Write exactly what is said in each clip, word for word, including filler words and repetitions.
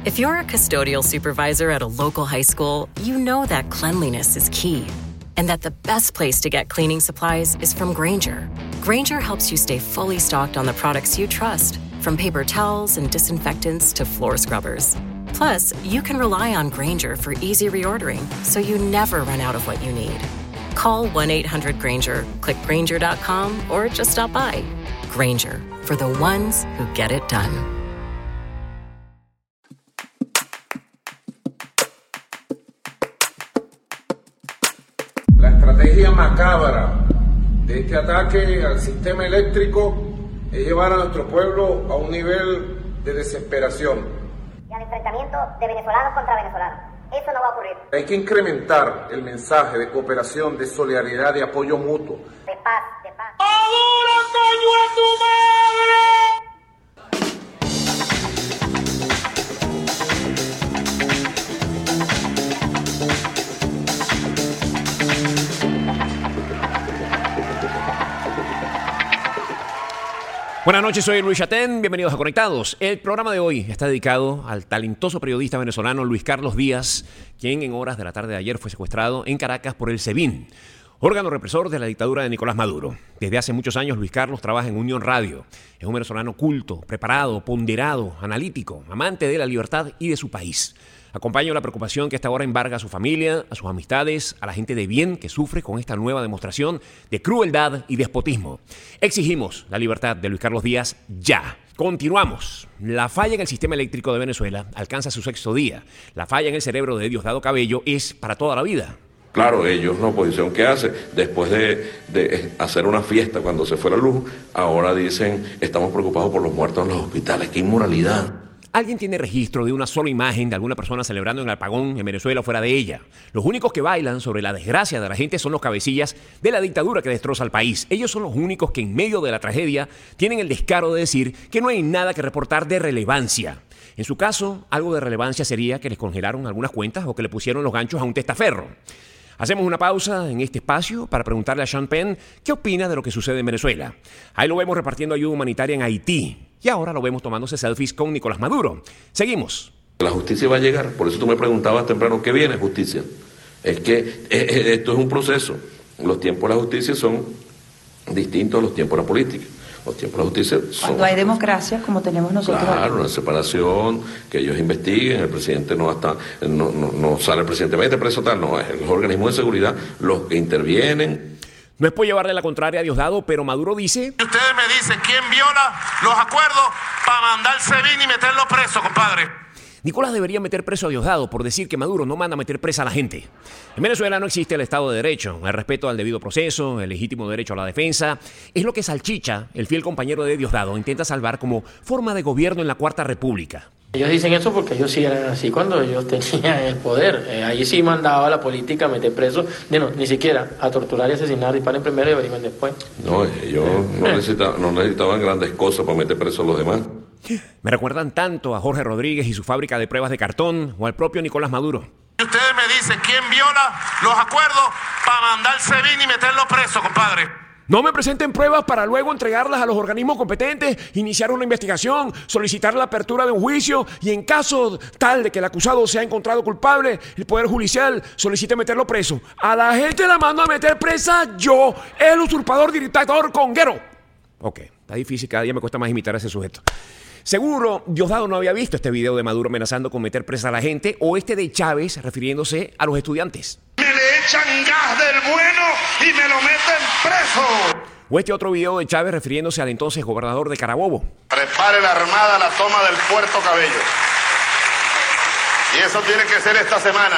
If you're a custodial supervisor at a local high school, you know that cleanliness is key, and that the best place to get cleaning supplies is from Grainger. Grainger helps you stay fully stocked on the products you trust, from paper towels and disinfectants to floor scrubbers. Plus, you can rely on Grainger for easy reordering, so you never run out of what you need. Call one eight hundred Grainger, click Grainger dot com, or just stop by. Grainger, for the ones who get it done. La estrategia macabra de este ataque al sistema eléctrico es llevar a nuestro pueblo a un nivel de desesperación. Y al enfrentamiento de venezolanos contra venezolanos. Eso no va a ocurrir. Hay que incrementar el mensaje de cooperación, de solidaridad, de apoyo mutuo. De paz, de paz. ¡Maduro, coño a tu madre! Buenas noches, soy Luis Chatén, bienvenidos a Conectados. El programa de hoy está dedicado al talentoso periodista venezolano Luis Carlos Díaz, quien en horas de la tarde de ayer fue secuestrado en Caracas por el SEBIN, órgano represor de la dictadura de Nicolás Maduro. Desde hace muchos años Luis Carlos trabaja en Unión Radio. Es un venezolano culto, preparado, ponderado, analítico, amante de la libertad y de su país. Acompaño la preocupación que hasta ahora embarga a su familia, a sus amistades, a la gente de bien que sufre con esta nueva demostración de crueldad y despotismo. Exigimos la libertad de Luis Carlos Díaz ya. Continuamos. La falla en el sistema eléctrico de Venezuela alcanza su sexto día. La falla en el cerebro de Diosdado Cabello es para toda la vida. Claro, ellos, la oposición que hace, después de, de hacer una fiesta cuando se fue la luz, ahora dicen, estamos preocupados por los muertos en los hospitales. ¡Qué inmoralidad! ¿Alguien tiene registro de una sola imagen de alguna persona celebrando en el apagón en Venezuela o fuera de ella? Los únicos que bailan sobre la desgracia de la gente son los cabecillas de la dictadura que destroza al país. Ellos son los únicos que en medio de la tragedia tienen el descaro de decir que no hay nada que reportar de relevancia. En su caso, algo de relevancia sería que les congelaron algunas cuentas o que le pusieron los ganchos a un testaferro. Hacemos una pausa en este espacio para preguntarle a Sean Penn qué opina de lo que sucede en Venezuela. Ahí lo vemos repartiendo ayuda humanitaria en Haití. Y ahora lo vemos tomándose selfies con Nicolás Maduro. Seguimos. La justicia va a llegar. Por eso tú me preguntabas temprano, ¿qué viene justicia? Es que eh, esto es un proceso. Los tiempos de la justicia son distintos a los tiempos de la política. Los tiempos de la justicia son... Cuando hay democracia, como tenemos nosotros. Claro, una separación, que ellos investiguen, el presidente no hasta no, no, no sale el presidente, vete preso tal, no, es los organismos de seguridad los que intervienen. No es por llevarle la contraria a Diosdado, pero Maduro dice... Ustedes me dicen quién viola los acuerdos para mandar al SEBIN y meterlo preso, compadre. Nicolás debería meter preso a Diosdado por decir que Maduro no manda a meter presa a la gente. En Venezuela no existe el Estado de Derecho, el respeto al debido proceso, el legítimo derecho a la defensa. Es lo que Salchicha, el fiel compañero de Diosdado, intenta salvar como forma de gobierno en la Cuarta República. Ellos dicen eso porque ellos sí eran así cuando ellos tenían el poder. Eh, ahí sí mandaba la política a meter presos, no, ni siquiera a torturar y asesinar, disparen primero y averigüen después. No, ellos no, necesita, no necesitaban grandes cosas para meter presos a los demás. Me recuerdan tanto a Jorge Rodríguez y su fábrica de pruebas de cartón o al propio Nicolás Maduro. Ustedes me dicen quién viola los acuerdos para mandar al SEBIN y meterlo preso, compadre. No me presenten pruebas para luego entregarlas a los organismos competentes, iniciar una investigación, solicitar la apertura de un juicio y en caso tal de que el acusado sea encontrado culpable, el Poder Judicial solicite meterlo preso. A la gente la mando a meter presa yo, el usurpador dictador conguero. Ok, está difícil, cada día me cuesta más imitar a ese sujeto. Seguro Diosdado no había visto este video de Maduro amenazando con meter presa a la gente o este de Chávez refiriéndose a los estudiantes. Me le echan gas del bueno y me lo meten preso. O este otro video de Chávez refiriéndose al entonces gobernador de Carabobo. Prepare la Armada la toma del Puerto Cabello. Y eso tiene que ser esta semana.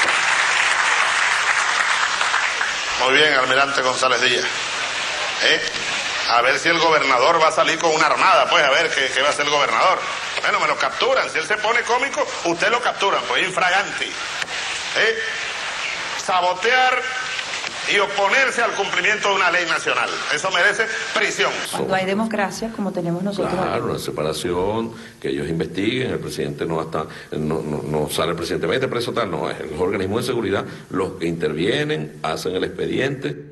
Muy bien, almirante González Díaz. ¿Eh? A ver si el gobernador va a salir con una armada, pues a ver qué, qué va a hacer el gobernador. Bueno, me lo capturan. Si él se pone cómico, usted lo capturan, pues infraganti. ¿Eh? Sabotear y oponerse al cumplimiento de una ley nacional. Eso merece prisión. Cuando hay democracia, como tenemos nosotros. Claro, una separación, que ellos investiguen, el presidente no hasta no, no, no sale el presidente, vete preso tal, no, es los organismos de seguridad los que intervienen, hacen el expediente.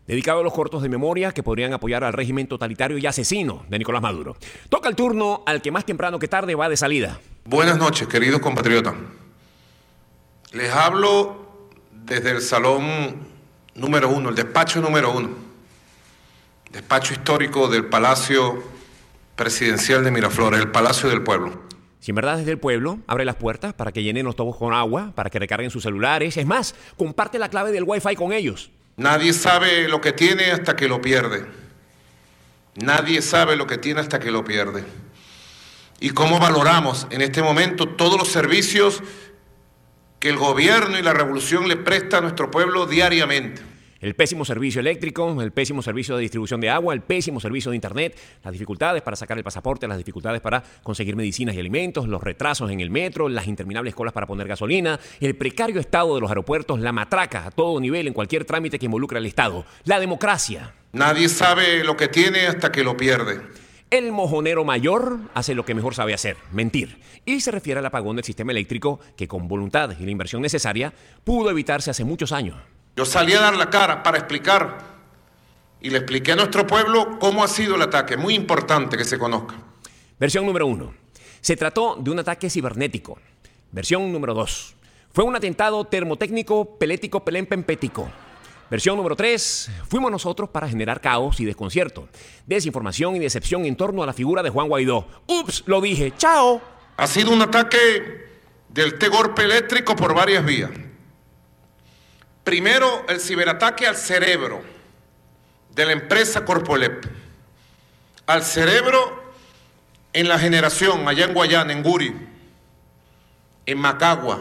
dedicado a los cortos de memoria que podrían apoyar al régimen totalitario y asesino de Nicolás Maduro. Toca el turno al que más temprano que tarde va de salida. Buenas noches, queridos compatriotas. Les hablo desde el salón número uno, el despacho número uno, despacho histórico del Palacio Presidencial de Miraflores, el Palacio del Pueblo. Si en verdad es del pueblo, abre las puertas para que llenen los tubos con agua, para que recarguen sus celulares. Es más, comparte la clave del Wi-Fi con ellos. Nadie sabe lo que tiene hasta que lo pierde. Nadie sabe lo que tiene hasta que lo pierde. Y cómo valoramos en este momento todos los servicios que el gobierno y la revolución le presta a nuestro pueblo diariamente. El pésimo servicio eléctrico, el pésimo servicio de distribución de agua, el pésimo servicio de internet, las dificultades para sacar el pasaporte, las dificultades para conseguir medicinas y alimentos, los retrasos en el metro, las interminables colas para poner gasolina, el precario estado de los aeropuertos, la matraca a todo nivel en cualquier trámite que involucre al Estado, la democracia. Nadie sabe lo que tiene hasta que lo pierde. El mojonero mayor hace lo que mejor sabe hacer, mentir. Y se refiere al apagón del sistema eléctrico que con voluntad y la inversión necesaria pudo evitarse hace muchos años. Yo salí a dar la cara para explicar y le expliqué a nuestro pueblo cómo ha sido el ataque. Muy importante que se conozca. Versión número uno. Se trató de un ataque cibernético. Versión número dos. Fue un atentado termotécnico pelético pelempempético. Versión número tres. Fuimos nosotros para generar caos y desconcierto, desinformación y decepción en torno a la figura de Juan Guaidó. ¡Ups! Lo dije. ¡Chao! Ha sido un ataque del golpe eléctrico por varias vías. Primero, el ciberataque al cerebro de la empresa Corpolep. Al cerebro en la generación, allá en Guayana, en Guri, en Macagua.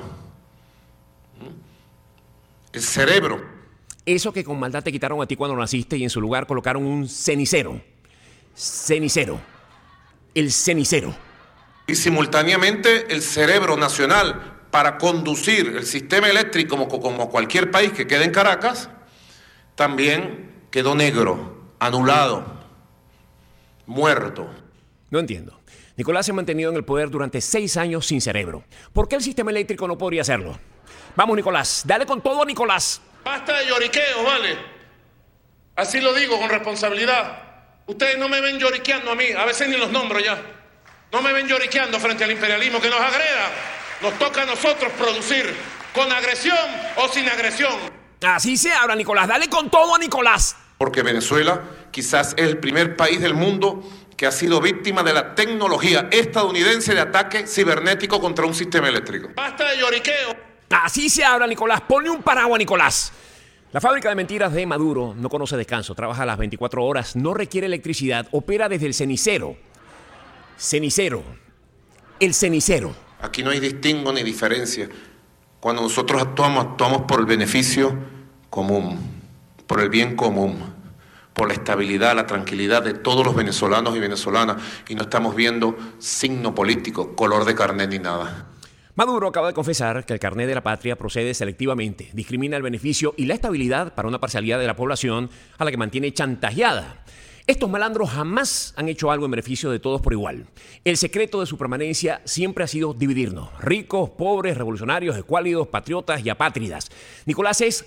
El cerebro. Eso que con maldad te quitaron a ti cuando naciste y en su lugar colocaron un cenicero. Cenicero. El cenicero. Y simultáneamente el cerebro nacional para conducir el sistema eléctrico como, como cualquier país que quede en Caracas, también quedó negro, anulado, muerto. No entiendo. Nicolás se ha mantenido en el poder durante seis años sin cerebro. ¿Por qué el sistema eléctrico no podría hacerlo? Vamos, Nicolás, dale con todo, Nicolás. Basta de lloriqueos, ¿vale? Así lo digo con responsabilidad. Ustedes no me ven lloriqueando a mí, a veces ni los nombro ya. No me ven lloriqueando frente al imperialismo que nos agreda. Nos toca a nosotros producir con agresión o sin agresión. Así se habla, Nicolás. Dale con todo a Nicolás. Porque Venezuela quizás es el primer país del mundo que ha sido víctima de la tecnología estadounidense de ataque cibernético contra un sistema eléctrico. Basta de lloriqueo. Así se habla, Nicolás. Ponle un paraguas, Nicolás. La fábrica de mentiras de Maduro no conoce descanso. Trabaja a las veinticuatro horas, no requiere electricidad, opera desde el cenicero. Cenicero. El cenicero. Aquí no hay distingo ni diferencia. Cuando nosotros actuamos, actuamos por el beneficio común, por el bien común, por la estabilidad, la tranquilidad de todos los venezolanos y venezolanas, y no estamos viendo signo político, color de carnet ni nada. Maduro acaba de confesar que el carnet de la patria procede selectivamente, discrimina el beneficio y la estabilidad para una parcialidad de la población a la que mantiene chantajeada. Estos malandros jamás han hecho algo en beneficio de todos por igual. El secreto de su permanencia siempre ha sido dividirnos. Ricos, pobres, revolucionarios, escuálidos, patriotas y apátridas. Nicolás es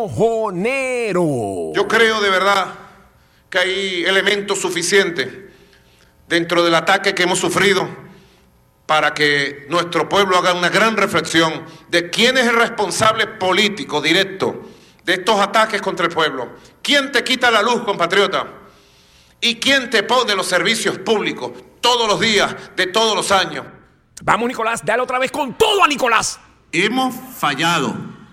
mojonero. Yo creo de verdad que hay elementos suficientes dentro del ataque que hemos sufrido para que nuestro pueblo haga una gran reflexión de quién es el responsable político directo de estos ataques contra el pueblo. ¿Quién te quita la luz, compatriota? ¿Y quién te pone los servicios públicos todos los días de todos los años? Vamos, Nicolás, dale otra vez con todo a Nicolás. Hemos fallado.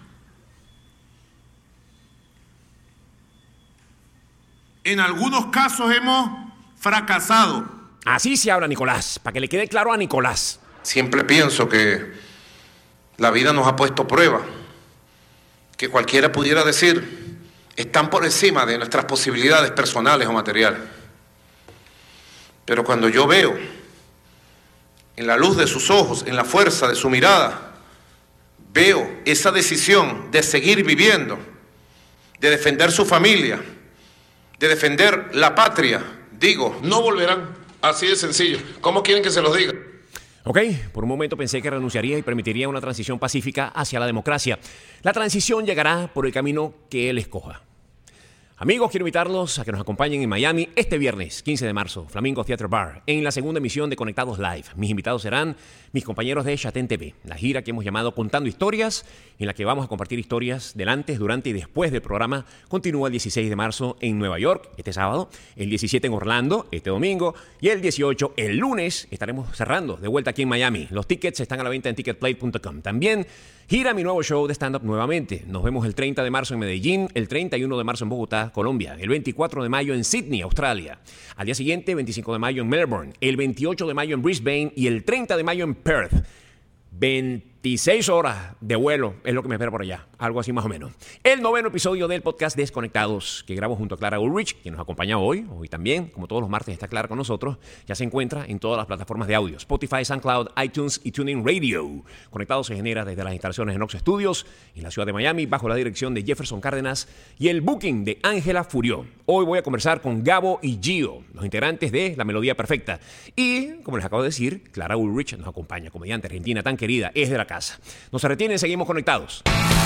En algunos casos hemos fracasado. Así se habla, Nicolás, para que le quede claro a Nicolás. Siempre pienso que la vida nos ha puesto prueba, que cualquiera pudiera decir están por encima de nuestras posibilidades personales o materiales. Pero cuando yo veo en la luz de sus ojos, en la fuerza de su mirada, veo esa decisión de seguir viviendo, de defender su familia, de defender la patria, digo, no volverán. Así de sencillo. ¿Cómo quieren que se los diga? Ok, por un momento pensé que renunciaría y permitiría una transición pacífica hacia la democracia. La transición llegará por el camino que él escoja. Amigos, quiero invitarlos a que nos acompañen en Miami este viernes, quince de marzo, Flamingo Theater Bar, en la segunda emisión de Conectados Live. Mis invitados serán mis compañeros de Chatén T V, la gira que hemos llamado Contando Historias, en la que vamos a compartir historias del antes, durante y después del programa. Continúa el dieciséis de marzo en Nueva York, este sábado, el diecisiete en Orlando, este domingo, y el dieciocho, el lunes, estaremos cerrando de vuelta aquí en Miami. Los tickets están a la venta en ticketplate punto com. También gira mi nuevo show de stand-up nuevamente. Nos vemos el treinta de marzo en Medellín, el treinta y uno de marzo en Bogotá, Colombia, el veinticuatro de mayo en Sydney, Australia. Al día siguiente, veinticinco de mayo en Melbourne, el veintiocho de mayo en Brisbane y el treinta de mayo en Perth. veintiséis horas de vuelo es lo que me espera por allá, algo así más o menos. El noveno episodio del podcast Desconectados, que grabo junto a Clara Ulrich, quien nos acompaña hoy, hoy también, como todos los martes está Clara con nosotros, ya se encuentra en todas las plataformas de audio, Spotify, SoundCloud, iTunes y TuneIn Radio. Conectados se genera desde las instalaciones de Nox Studios, en la ciudad de Miami, bajo la dirección de Jefferson Cárdenas y el booking de Ángela Furió. Hoy voy a conversar con Gabo y Gio, los integrantes de La Melodía Perfecta. Y, como les acabo de decir, Clara Ulrich nos acompaña, comediante argentina tan querida, es de la casa. No se retienen, seguimos conectados.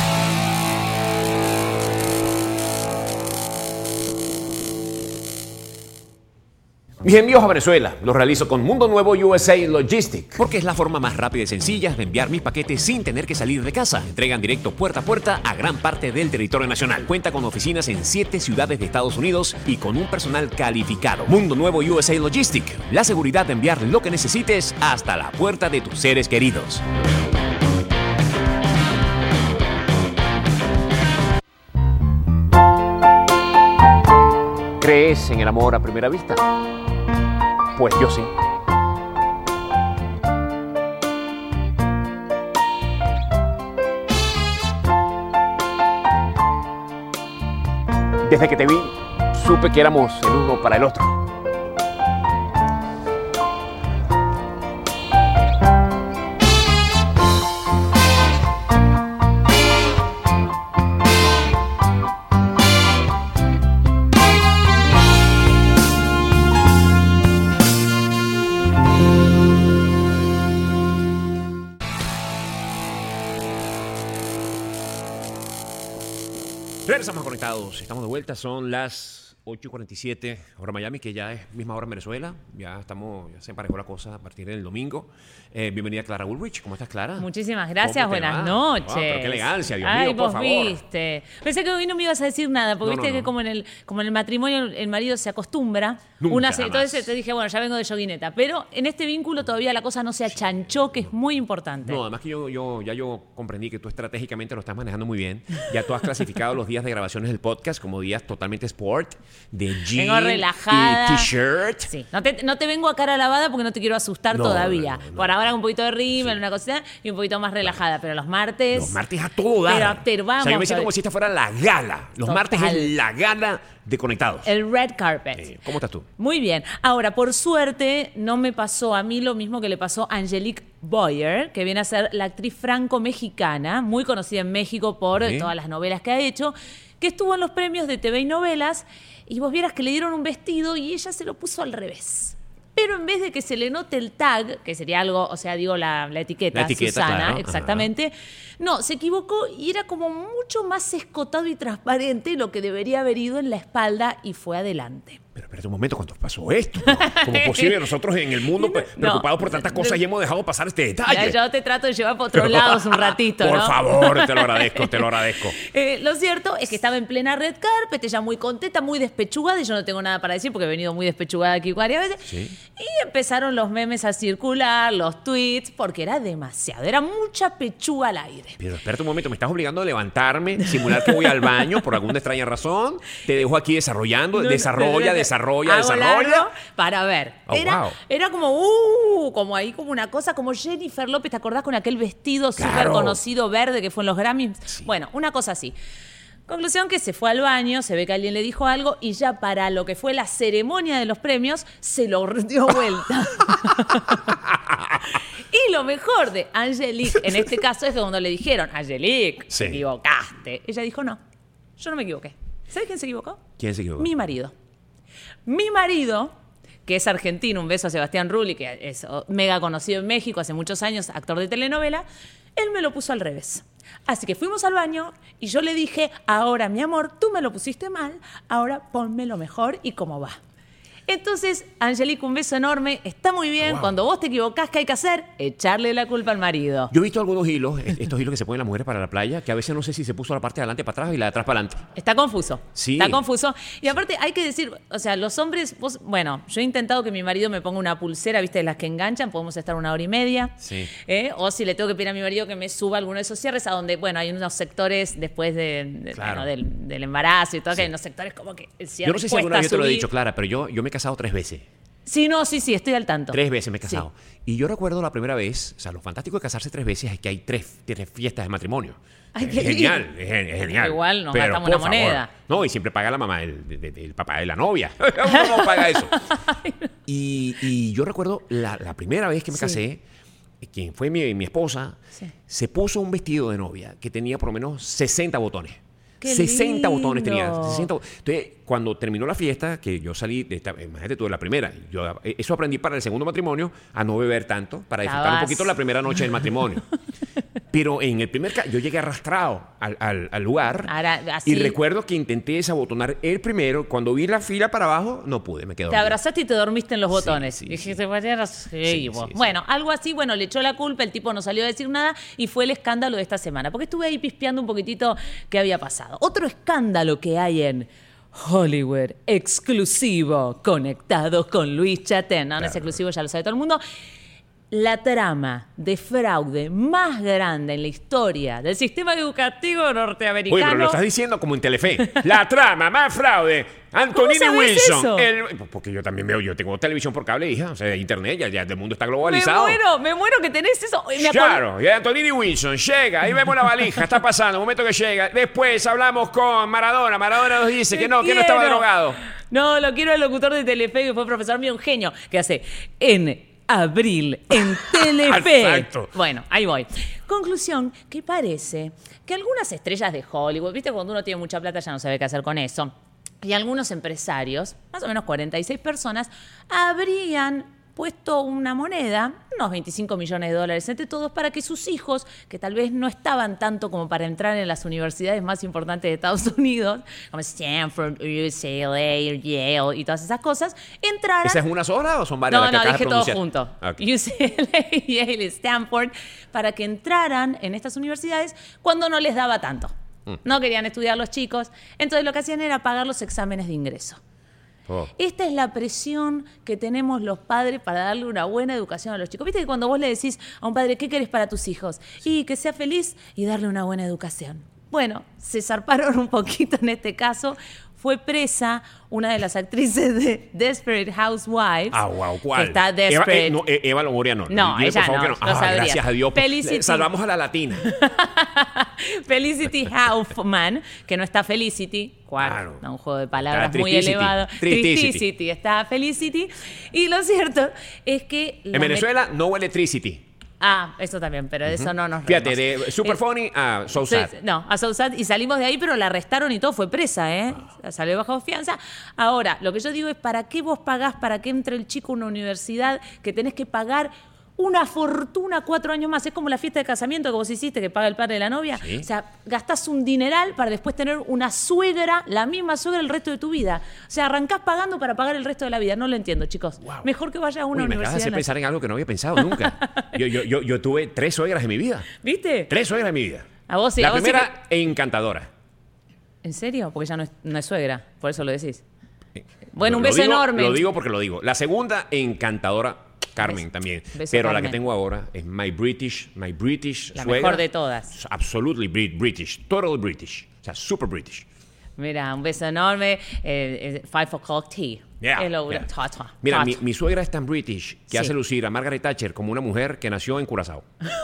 Mis envíos a Venezuela los realizo con Mundo Nuevo U S A Logistics, porque es la forma más rápida y sencilla de enviar mis paquetes sin tener que salir de casa. Entregan directo puerta a puerta a gran parte del territorio nacional. Cuenta con oficinas en siete ciudades de Estados Unidos y con un personal calificado. Mundo Nuevo U S A Logistics, la seguridad de enviar lo que necesites hasta la puerta de tus seres queridos. ¿Crees en el amor a primera vista? Pues yo sí. Desde que te vi, supe que éramos el uno para el otro. Regresamos conectados, estamos de vuelta, son las ocho y cuarenta y siete, hora Miami, que ya es misma hora en Venezuela, ya estamos, ya se emparejó la cosa a partir del domingo. Eh, bienvenida Clara Ulrich, ¿cómo estás, Clara? Muchísimas gracias, buenas noches. Oh, pero qué elegancia, Dios Ay, mío, por vos favor. viste. Pensé que hoy no me ibas a decir nada, porque No, viste no, que no. como en el como en el matrimonio el marido se acostumbra. Nunca, una jamás. Entonces te dije, bueno, ya vengo de yoguineta, pero en este vínculo todavía la cosa no se achanchó, que es muy importante. No, además que yo, yo, ya yo comprendí que tú estratégicamente lo estás manejando muy bien. Ya tú has clasificado los días de grabaciones del podcast como días totalmente sport, de jean Vengo relajada. y t-shirt. Sí, no te, no te vengo a cara lavada porque no te quiero asustar No, todavía. no, no, no. Por ahora un poquito de rímel, Sí. una cosita, y un poquito más relajada. Pero los martes... Los martes a todo dar. Pero, pero vamos. O sea, yo me siento como si esta fuera la gala. Los Total. martes es la gala de Conectados. El red carpet. Eh, ¿Cómo estás tú? Muy bien. Ahora, por suerte, no me pasó a mí lo mismo que le pasó a Angelique Boyer, que viene a ser la actriz franco-mexicana, muy conocida en México por Sí. todas las novelas que ha hecho, que estuvo en los premios de T V y novelas, y vos vieras que le dieron un vestido y ella se lo puso al revés. Pero en vez de que se le note el tag, que sería algo, o sea, digo la, la etiqueta, La etiqueta, Susana, claro. exactamente, no, se equivocó y era como mucho más escotado y transparente lo que debería haber ido en la espalda y fue adelante. Pero espérate un momento, ¿cuánto pasó esto? ¿No? ¿Cómo es posible nosotros en el mundo pre- No. preocupados por tantas cosas y hemos dejado pasar este Ya, detalle? yo te trato de llevar por otros lados un ratito, Por ¿no? favor, te lo agradezco, te lo agradezco. Eh, lo cierto es que estaba en plena red carpet, ella muy contenta, muy despechugada, y yo no tengo nada para decir porque he venido muy despechugada aquí varias veces. Sí. Y empezaron los memes a circular, los tweets, porque era demasiado, era mucha pechuga al aire. Pero espérate un momento, me estás obligando a levantarme, simular que voy al baño por alguna extraña razón. Te dejo aquí desarrollando, desarrolla, desarrolla, Hago desarrolla. largo para ver. Oh, era, wow. era como, uh, como ahí, como una cosa, como Jennifer López, ¿te acordás con aquel vestido Claro. súper conocido verde que fue en los Grammys? Bueno, una cosa así. Conclusión que se fue al baño, se ve que alguien le dijo algo y ya para lo que fue la ceremonia de los premios se lo dio vuelta. Y lo mejor de Angelique en este caso es que cuando le dijeron, Angelique, Sí. te equivocaste, ella dijo, no, yo no me equivoqué. ¿Sabes quién se equivocó? ¿Quién se equivocó? Mi marido. Mi marido, que es argentino, un beso a Sebastián Rulli, que es oh, mega conocido en México hace muchos años, actor de telenovela, Él me lo puso al revés. Así que fuimos al baño y yo le dije, ahora mi amor, tú me lo pusiste mal, ahora ponmelo mejor y cómo va. Entonces, Angelique, un beso enorme. Está muy bien. Wow. Cuando vos te equivocás, ¿qué hay que hacer? Echarle la culpa al marido. Yo he visto algunos hilos, estos hilos que se ponen las mujeres para la playa, que a veces no sé si se puso la parte de adelante para atrás y la de atrás para adelante. Está confuso. Sí. Está confuso. Y aparte hay que decir, o sea, los hombres, vos, bueno, yo he intentado que mi marido me ponga una pulsera, viste, de las que enganchan, podemos estar una hora y media. Sí. ¿Eh? O si le tengo que pedir a mi marido que me suba alguno de esos cierres, a donde, bueno, hay unos sectores después de, de- Claro. bueno, del, del embarazo y todo, Sí. que hay unos sectores como que el cierre Yo no sé si cuesta alguna vez yo te lo he subir. dicho, Clara, pero yo, yo me he casado tres veces. Sí, no, sí, sí, estoy al tanto. Tres veces me he casado. Sí. Y yo recuerdo la primera vez, o sea, lo fantástico de casarse tres veces es que hay tres, tres fiestas de matrimonio. Ay, es qué genial, lindo. es, gen- es genial. Igual nos Pero, gastamos por una moneda. favor, no, y siempre paga la mamá, el, de- de- el papá de la novia. Uno no paga eso. Y, y yo recuerdo la, la primera vez que me Sí. casé, quien fue mi, mi esposa, Sí. se puso un vestido de novia que tenía por lo menos sesenta botones. ¡Qué sesenta botones tenía. lindo! sesenta. Entonces, cuando terminó la fiesta, que yo salí, de esta, imagínate tú, de la primera, yo eso aprendí para el segundo matrimonio, a no beber tanto, para disfrutar un Estabas- poquito la primera noche del matrimonio. Pero en el primer caso, yo llegué arrastrado al, al- al lugar Ahora, así- y recuerdo que intenté desabotonar el primero. Cuando vi la fila para abajo, no pude, me quedé Te dormido. abrazaste y te dormiste en los botones. sí, y dijiste, "Vaya, sí, Sí, vos". sí, sí. Bueno, algo así, bueno, le echó la culpa, el tipo no salió a decir nada y fue el escándalo de esta semana. Porque estuve ahí pispeando un poquitito qué había pasado. Otro escándalo que hay en Hollywood, exclusivo, conectado con Luis Chatén. No, no es exclusivo, ya lo sabe todo el mundo. La trama de fraude más grande en la historia del sistema educativo norteamericano. Oye, pero lo estás diciendo como en Telefe. La trama, más fraude. Antonini ¿Cómo sabés Wilson. eso? El- porque yo también veo, yo tengo televisión por cable, hija. O sea, internet, ya, ya el mundo está Me globalizado. muero, me muero que tenés eso. Me acordé- Claro, y Antonini Wilson llega, ahí vemos la valija, está pasando, un momento que llega. Después hablamos con Maradona. Maradona nos dice que no, que no estaba quiero. drogado. No, lo quiero el locutor de Telefe, que fue profesor mío, un genio, que hace en abril en Telefe. Exacto. Bueno, ahí voy. Conclusión, que parece que algunas estrellas de Hollywood, viste, cuando uno tiene mucha plata ya no sabe qué hacer con eso, y algunos empresarios, más o menos cuarenta y seis personas, habrían puesto una moneda, unos veinticinco millones de dólares entre todos, para que sus hijos, que tal vez no estaban tanto como para entrar en las universidades más importantes de Estados Unidos, como Stanford, U C L A, Yale y todas esas cosas, entraran... ¿Esa es una sola o son varias No, las que no, acabas de dije todo pronunciar? junto. Ok. U C L A, Yale, Stanford, para que entraran en estas universidades cuando no les daba tanto. Mm. No querían estudiar los chicos. Entonces lo que hacían era pagar los exámenes de ingreso. Oh. Esta es la presión que tenemos los padres para darle una buena educación a los chicos. Viste que cuando vos le decís a un padre, ¿qué querés para tus hijos? Y que sea feliz y darle una buena educación. Bueno, se zarparon un poquito en este caso. Fue presa una de las actrices de Desperate Housewives. Ah, wow, ¿cuál? Que está Eva, desperate. eh, no, eh, Eva Longoria no. No, Dime, ella por favor, no, que lo Ah, sabría. gracias a Dios. Felicity. Le- Salvamos a la latina. Felicity Huffman, que no está Felicity, ¿cuál? Claro. No, un juego de palabras Está muy Tristicity. elevado. Tristicity. Tristicity, está Felicity. Y lo cierto es que... la En Venezuela no huele electricity. Ah, eso también, pero de eso no nos Fíjate, reímos. de Super Eh, Funny a So sí, Sad. no, a So Sad, y salimos de ahí, pero la arrestaron y todo, fue presa, ¿eh? Salió bajo fianza. Ahora, lo que yo digo es, ¿para qué vos pagás para que entre el chico a una universidad que tenés que pagar una fortuna cuatro años más? Es como la fiesta de casamiento que vos hiciste, que paga el padre de la novia. Sí. O sea, gastás un dineral para después tener una suegra, la misma suegra el resto de tu vida. O sea, arrancás pagando para pagar el resto de la vida. No lo entiendo, chicos. Wow. Mejor que vayas a una Uy, me acabas de universidad. hacer pensar en algo que no había pensado nunca. yo, yo, yo, yo tuve tres suegras en mi vida. ¿Viste? Tres suegras en mi vida. A vos sí, La a vos sí primera, encantadora. ¿En serio? Porque ya no es, no es suegra, por eso lo decís. Bueno, un Lo beso digo- enorme. Lo digo porque lo digo. La segunda, encantadora. Carmen Beso. también. Beso, Pero la Carmen. que tengo ahora es My British, My British La suegra. mejor de todas. Absolutely Brit- British. Total British. O sea, super British. Mira, un beso enorme. Eh, eh, five o'clock tea. Yeah, Hello, yeah. ta, ta, Mira, ta, mi, ta. mi suegra es tan British que Sí. hace lucir a Margaret Thatcher como una mujer que nació en Curazao.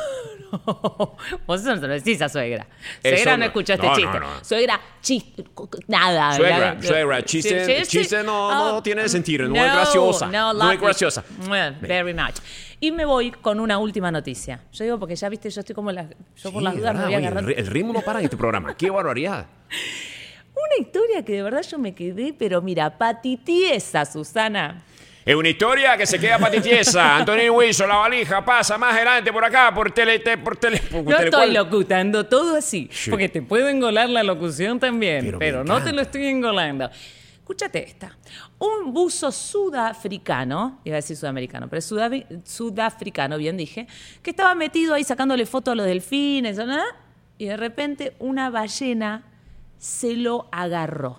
Vos eso no se lo decís a suegra. Eso Suegra no, no. escuchó este No, no, chiste. no. Suegra, chiste, nada. Suegra, La- suegra, chiste- Sí, sí, sí. chiste no- no Oh, tiene sentido, no es graciosa, No, no es love graciosa. it. Well, very much. Y me voy con una última noticia. Yo digo, porque ya viste, yo estoy como la, yo por Sí, las dudas me ¿verdad? voy a Oye, agarrar. el, ri- el ritmo no para en este programa. ¡Qué barbaridad! Una historia que de verdad yo me quedé, pero mira, patitiesa, Susana. Es una historia que se queda patitiesa. Anthony Wilson, la valija, pasa más adelante por acá, por tele... Te, por tele por No tele, estoy ¿cuál? locutando todo así, Sí. porque te puedo engolar la locución también, Pero pero, me no encanta. te lo estoy engolando. Escúchate esta. Un buzo sudafricano, iba a decir sudamericano, pero sudavi- sudafricano, bien dije, que estaba metido ahí sacándole fotos a los delfines, ¿no? Y de repente una ballena se lo agarró.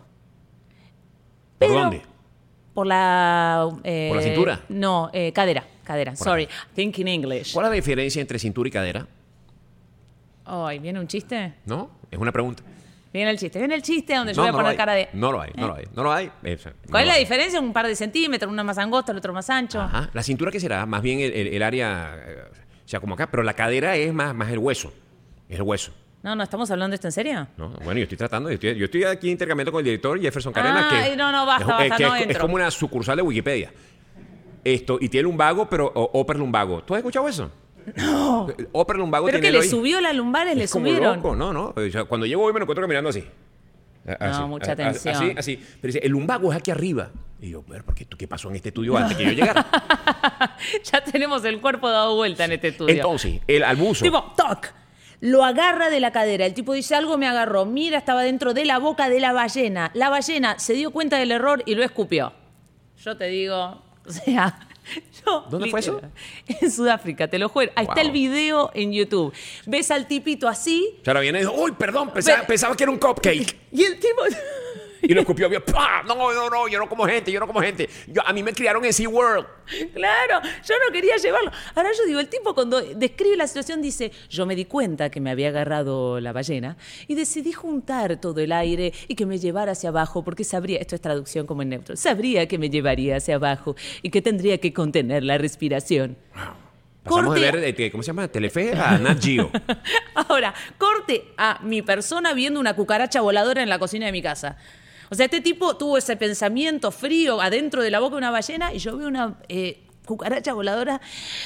¿Por Pero- dónde? Por la... eh, ¿Por la cintura? No, eh, cadera, cadera. Por Sorry, acá. thinking English. ¿Cuál es la diferencia entre cintura y cadera? Ay, ¿viene un chiste? ¿No? Es una pregunta. Viene el chiste. Viene el chiste donde yo No, voy a no lo poner hay. cara de... No lo hay, no ¿Eh? lo hay. No lo hay. Eh, no ¿Cuál es lo la hay. diferencia? Un par de centímetros, uno más angosto, el otro más ancho. Ajá. ¿La cintura qué será? Más bien el, el- el área, eh, o sea, como acá, pero la cadera es más, más el hueso. Es el hueso. No, no, ¿estamos hablando de esto en serio? ¿No? Bueno, yo estoy tratando, yo estoy, yo estoy aquí intercambiando con el director Jefferson Carena, Ay, que, no, no, basta, es, basta, que no es, es entro. como una sucursal de Wikipedia. Esto, y tiene lumbago, pero o, upper lumbago. ¿Tú has escuchado eso? No. Upper lumbago ¿Pero tiene que le el oí- subió las lumbares? ¿Le es como subieron? loco, no, no. O sea, cuando llego hoy me lo encuentro caminando así. Así, mucha a- a- atención. Así, así. Pero dice, el lumbago es aquí arriba. Y yo, pero ¿por qué, ¿qué pasó en este estudio antes que yo llegara? Ya tenemos el cuerpo dado vuelta en este estudio. Entonces, el albuzo. Tipo, toc. Lo agarra de la cadera. El tipo dice, algo me agarró. Mira, estaba dentro de la boca de la ballena. La ballena se dio cuenta del error y lo escupió. Yo te digo, o sea... yo, ¿Dónde fue eso? literal, En Sudáfrica, te lo juro. Ahí está Wow. el video en YouTube. Ves al tipito así O sea, ahora viene y dice, uy, perdón, pensaba, Pero- pensaba que era un cupcake. y el tipo... Y lo escupió, vio, ¡pah! No, no, no, yo no como gente, yo no como gente. Yo, a mí me criaron en SeaWorld. Claro, yo no quería llevarlo. Ahora yo digo, el tipo cuando describe la situación dice, yo me di cuenta que me había agarrado la ballena y decidí juntar todo el aire y que me llevara hacia abajo porque sabría, esto es traducción como en neutro, sabría que me llevaría hacia abajo y que tendría que contener la respiración. Pasamos Corte- de ver, de- ¿cómo se llama? Telefe a Nat Geo. Ahora, corte a mi persona viendo una cucaracha voladora en la cocina de mi casa. O sea, este tipo tuvo ese pensamiento frío adentro de la boca de una ballena y yo veo una eh, cucaracha voladora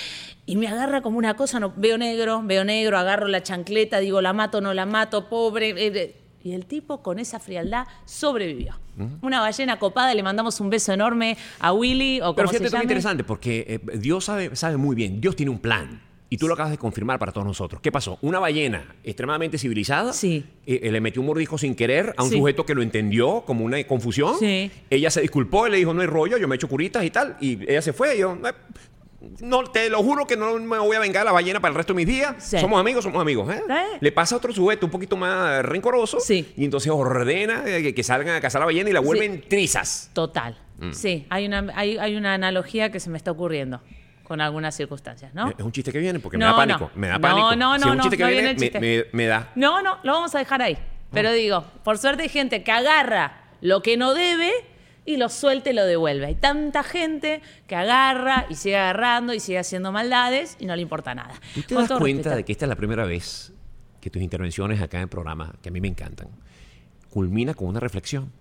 y me agarra como una cosa, no, veo negro, veo negro, agarro la chancleta, digo, la mato, no la mato, pobre. eh, eh. Y el tipo con esa frialdad sobrevivió. Una ballena copada, le mandamos un beso enorme a Willy o Pero como se fíjate, esto es llame. interesante porque eh, Dios sabe, sabe muy bien, Dios tiene un plan. Y tú lo acabas de confirmar para todos nosotros. ¿Qué pasó? Una ballena extremadamente civilizada Sí. eh, eh, le metió un mordisco sin querer a un Sí. sujeto que lo entendió como una confusión. Sí. Ella se disculpó y le dijo, no hay rollo, yo me echo curitas y tal. Y ella se fue y yo... "Eh, no, te lo juro que no me voy a vengar a la ballena para el resto de mis días. Sí. Somos amigos, somos amigos. ¿eh? ¿Eh? Le pasa a otro sujeto un poquito más rencoroso. Sí. Y entonces ordena eh, que, que salgan a cazar a la ballena y la vuelven trizas. Total. Mm. Sí, hay una, hay, hay una analogía que se me está ocurriendo con algunas circunstancias, ¿no? Es un chiste que viene porque me No, da pánico. no. Me da No, pánico. no, Si no, es un no, chiste que no viene, viene el me, chiste. me- me da. No, no, lo vamos a dejar ahí. Pero digo, por suerte hay gente que agarra lo que no debe y lo suelta y lo devuelve. Hay tanta gente que agarra y sigue agarrando y sigue haciendo maldades y no le importa nada. ¿Tú te Con das todo cuenta respeto. de que esta es la primera vez que tus intervenciones acá en el programa, que a mí me encantan, culmina con una reflexión?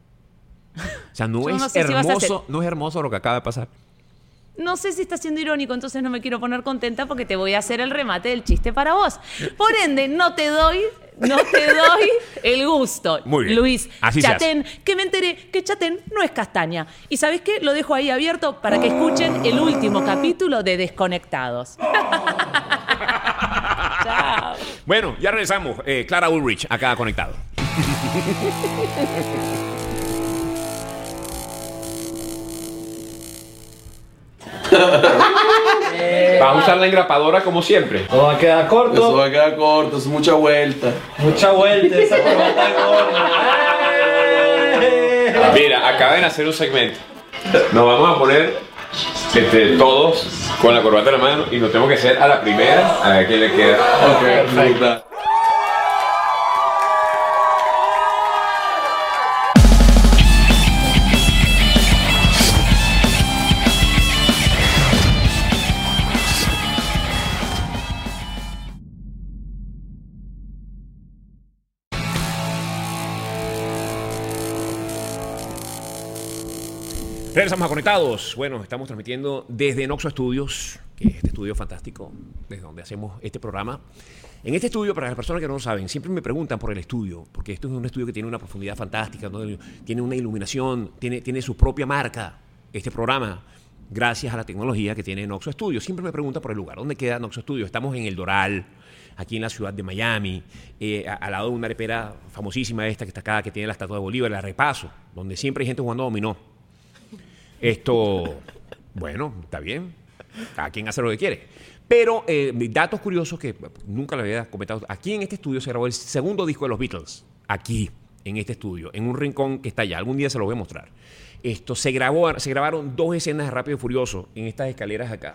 O sea, no Yo es no sé si vas a hermoso, hacer- no es hermoso lo que acaba de pasar. No sé si está siendo irónico, entonces no me quiero poner contenta porque te voy a hacer el remate del chiste para vos. Por ende, no te doy, no te doy el gusto. Muy bien. Luis Así se Chatén, que me enteré que Chatén no es castaña. ¿Y sabés qué? Lo dejo ahí abierto para que escuchen el último capítulo de Desconectados. Chao. Bueno, ya regresamos. Eh, Clara Ulrich, acá conectado. Vas a usar la engrapadora como siempre. No va a quedar corto. Eso va a quedar corto, es mucha vuelta. Mucha vuelta, esa corbata gorda. Mira, acaban de hacer un segmento. Nos vamos a poner este, todos con la corbata en la mano y nos tenemos que hacer a la primera a ver quién le queda. Ok, perfecto. Regresamos a Conectados. Bueno, estamos transmitiendo desde Noxo Studios, que es este estudio fantástico, desde donde hacemos este programa. En este estudio, para las personas que no lo saben, siempre me preguntan por el estudio, porque esto es un estudio que tiene una profundidad fantástica, ¿no? Tiene una iluminación, tiene, tiene su propia marca, este programa. gracias a la tecnología que tiene Noxo Studio. Siempre me pregunta por el lugar. ¿Dónde queda Noxo Studio? Estamos en el Doral, aquí en la ciudad de Miami, eh, a- al lado de una arepera famosísima esta que está acá, que tiene la estatua de Bolívar, la Repaso, donde siempre hay gente jugando dominó. Esto, bueno, está bien. Cada quien hace lo que quiere. Pero eh, datos curiosos que nunca lo había comentado. Aquí en este estudio se grabó el segundo disco de los Beatles. Aquí, en este estudio, en un rincón que está allá. Algún día se lo voy a mostrar. Esto, se, grabó, se grabaron dos escenas de Rápido y Furioso en estas escaleras acá.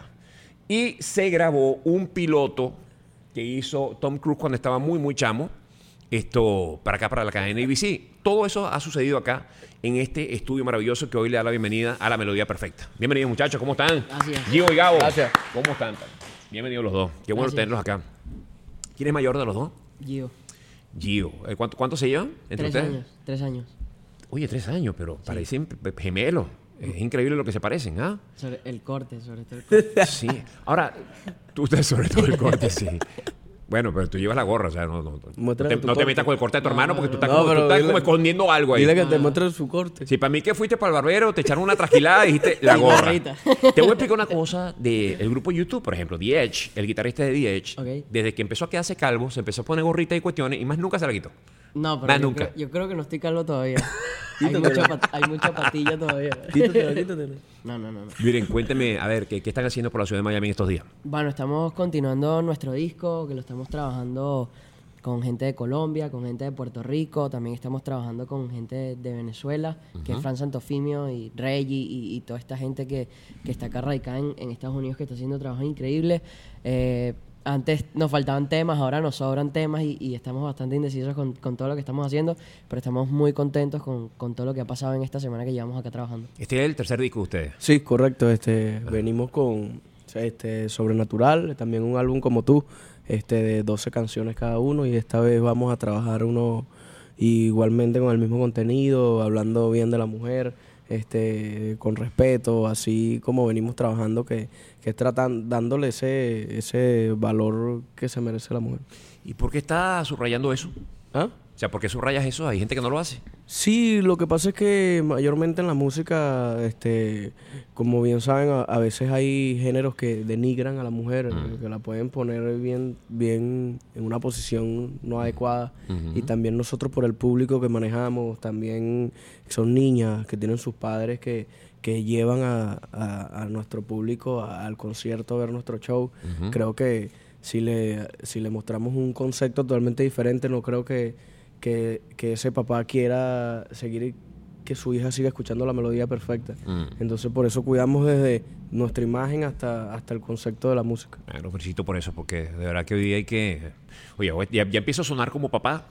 Y se grabó un piloto que hizo Tom Cruise cuando estaba muy, muy chamo. Esto, para acá, para la cadena A B C. Todo eso ha sucedido acá en este estudio maravilloso que hoy le da la bienvenida a La Melodía Perfecta. Bienvenidos, muchachos, ¿cómo están? Gracias. Gio y Gabo. Gracias. ¿Cómo están? Bienvenidos los dos. Qué bueno Gracias. tenerlos acá. ¿Quién es mayor de los dos? Gio. Gio. Eh, ¿Cuánto, cuánto se llevan entre Tres ustedes? años. Tres años. Oye, tres años, pero parecen pe- pe- gemelos. Es increíble lo que se parecen, ¿ah? Sobre el corte, sobre todo el corte. Sí. Ahora, tú estás sobre todo el corte, sí. Bueno, pero tú llevas la gorra, o sea, no, no, no, Muéstrale te, tu no te corte. metas con el corte de tu No, hermano no, porque tú no. estás, No, como, tú pero estás dile- como escondiendo algo ahí. Dile que te muestre su corte. Sí, para mí que fuiste para el barbero, te echaron una trasquilada y dijiste la Y gorra. gorrita. Te voy a explicar una cosa del grupo YouTube, por ejemplo, The Edge, el guitarrista de The Edge, Ok. desde que empezó a quedarse calvo, se empezó a poner gorrita y cuestiones y más nunca se la quitó. No, pero Más yo, nunca. Creo, yo creo que no estoy calvo todavía. hay, Quítatela. mucha pat- hay mucha patilla todavía. Quítatela, quítatela. No, no, no, no. Miren, cuénteme, a ver, ¿qué, qué están haciendo por la ciudad de Miami en estos días? Bueno, estamos continuando nuestro disco, que lo estamos trabajando con gente de Colombia, con gente de Puerto Rico, también estamos trabajando con gente de Venezuela, que es Fran Santofimio y Reggie y, y toda esta gente que, que está acá radicada en, en Estados Unidos, que está haciendo trabajos increíbles. Eh, antes nos faltaban temas, ahora nos sobran temas y, y estamos bastante indecisos con, con todo lo que estamos haciendo, pero estamos muy contentos con, con todo lo que ha pasado en esta semana que llevamos acá trabajando. Este es el tercer disco de ustedes. Sí, correcto. Este, venimos con este, Sobrenatural, también un álbum como tú, este, de doce canciones cada uno, y esta vez vamos a trabajar uno igualmente con el mismo contenido, hablando bien de la mujer, este, con respeto, así como venimos trabajando, que, que es tratan, dándole ese, ese valor que se merece la mujer. ¿Y por qué está subrayando eso? ¿Ah? O sea, ¿por qué subrayas eso? Hay gente que no lo hace. Sí, lo que pasa es que mayormente en la música, este, como bien saben, a, a veces hay géneros que denigran a la mujer, Mm. que la pueden poner bien, bien en una posición no adecuada. Ujú. Y también nosotros por el público que manejamos, también son niñas que tienen sus padres que, que llevan a, a, a nuestro público a- al concierto a ver nuestro show. Ujú. Creo que si le, si le mostramos un concepto totalmente diferente, no creo que que, que ese papá quiera seguir, que su hija siga escuchando la melodía perfecta. Mm. Entonces por eso cuidamos desde nuestra imagen hasta, hasta el concepto de la música. Ah, lo felicito por eso, porque de verdad que hoy día hay que... Oye, ya, ya empiezo a sonar como papá,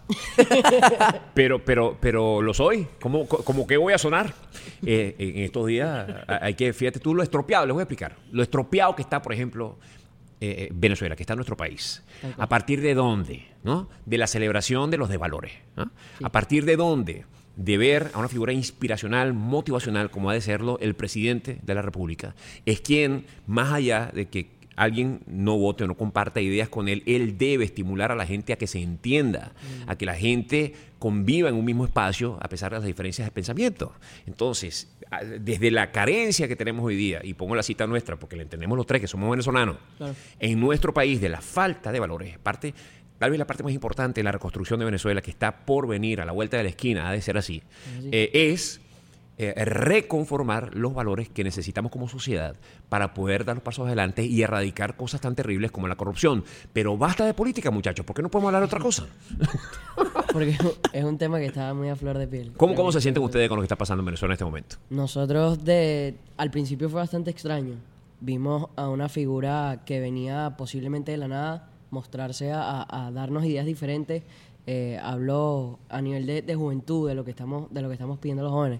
pero, pero, pero lo soy. ¿Cómo, cómo que voy a sonar? Eh, en estos días hay que, fíjate tú, lo estropeado, les voy a explicar. Lo estropeado que está, por ejemplo, eh, Venezuela, que está en nuestro país. ¿A partir de dónde? ¿No? De la celebración de los desvalores. ¿No? ¿A partir de dónde? De ver a una figura inspiracional, motivacional, como ha de serlo el presidente de la República. Es quien, más allá de que alguien no vote o no comparta ideas con él, él debe estimular a la gente a que se entienda, a que la gente conviva en un mismo espacio a pesar de las diferencias de pensamiento. Entonces, a- desde la carencia que tenemos hoy día, y pongo la cita nuestra porque la entendemos los tres que somos venezolanos, Claro. en nuestro país, de la falta de valores, parte, tal vez la parte más importante de la reconstrucción de Venezuela, que está por venir a la vuelta de la esquina, ha de ser así, así. eh, es eh, reconformar los valores que necesitamos como sociedad para poder dar los pasos adelante y erradicar cosas tan terribles como la corrupción. Pero basta de política, muchachos, ¿por qué no podemos hablar de otra cosa? Porque es un tema que está muy a flor de piel. ¿Cómo, cómo se sienten ustedes con lo que está pasando en Venezuela en este momento? Nosotros de al principio fue bastante extraño. Vimos a una figura que venía posiblemente de la nada mostrarse a, a- a darnos ideas diferentes. Eh, habló a nivel de, de juventud de lo que estamos de lo que estamos pidiendo a los jóvenes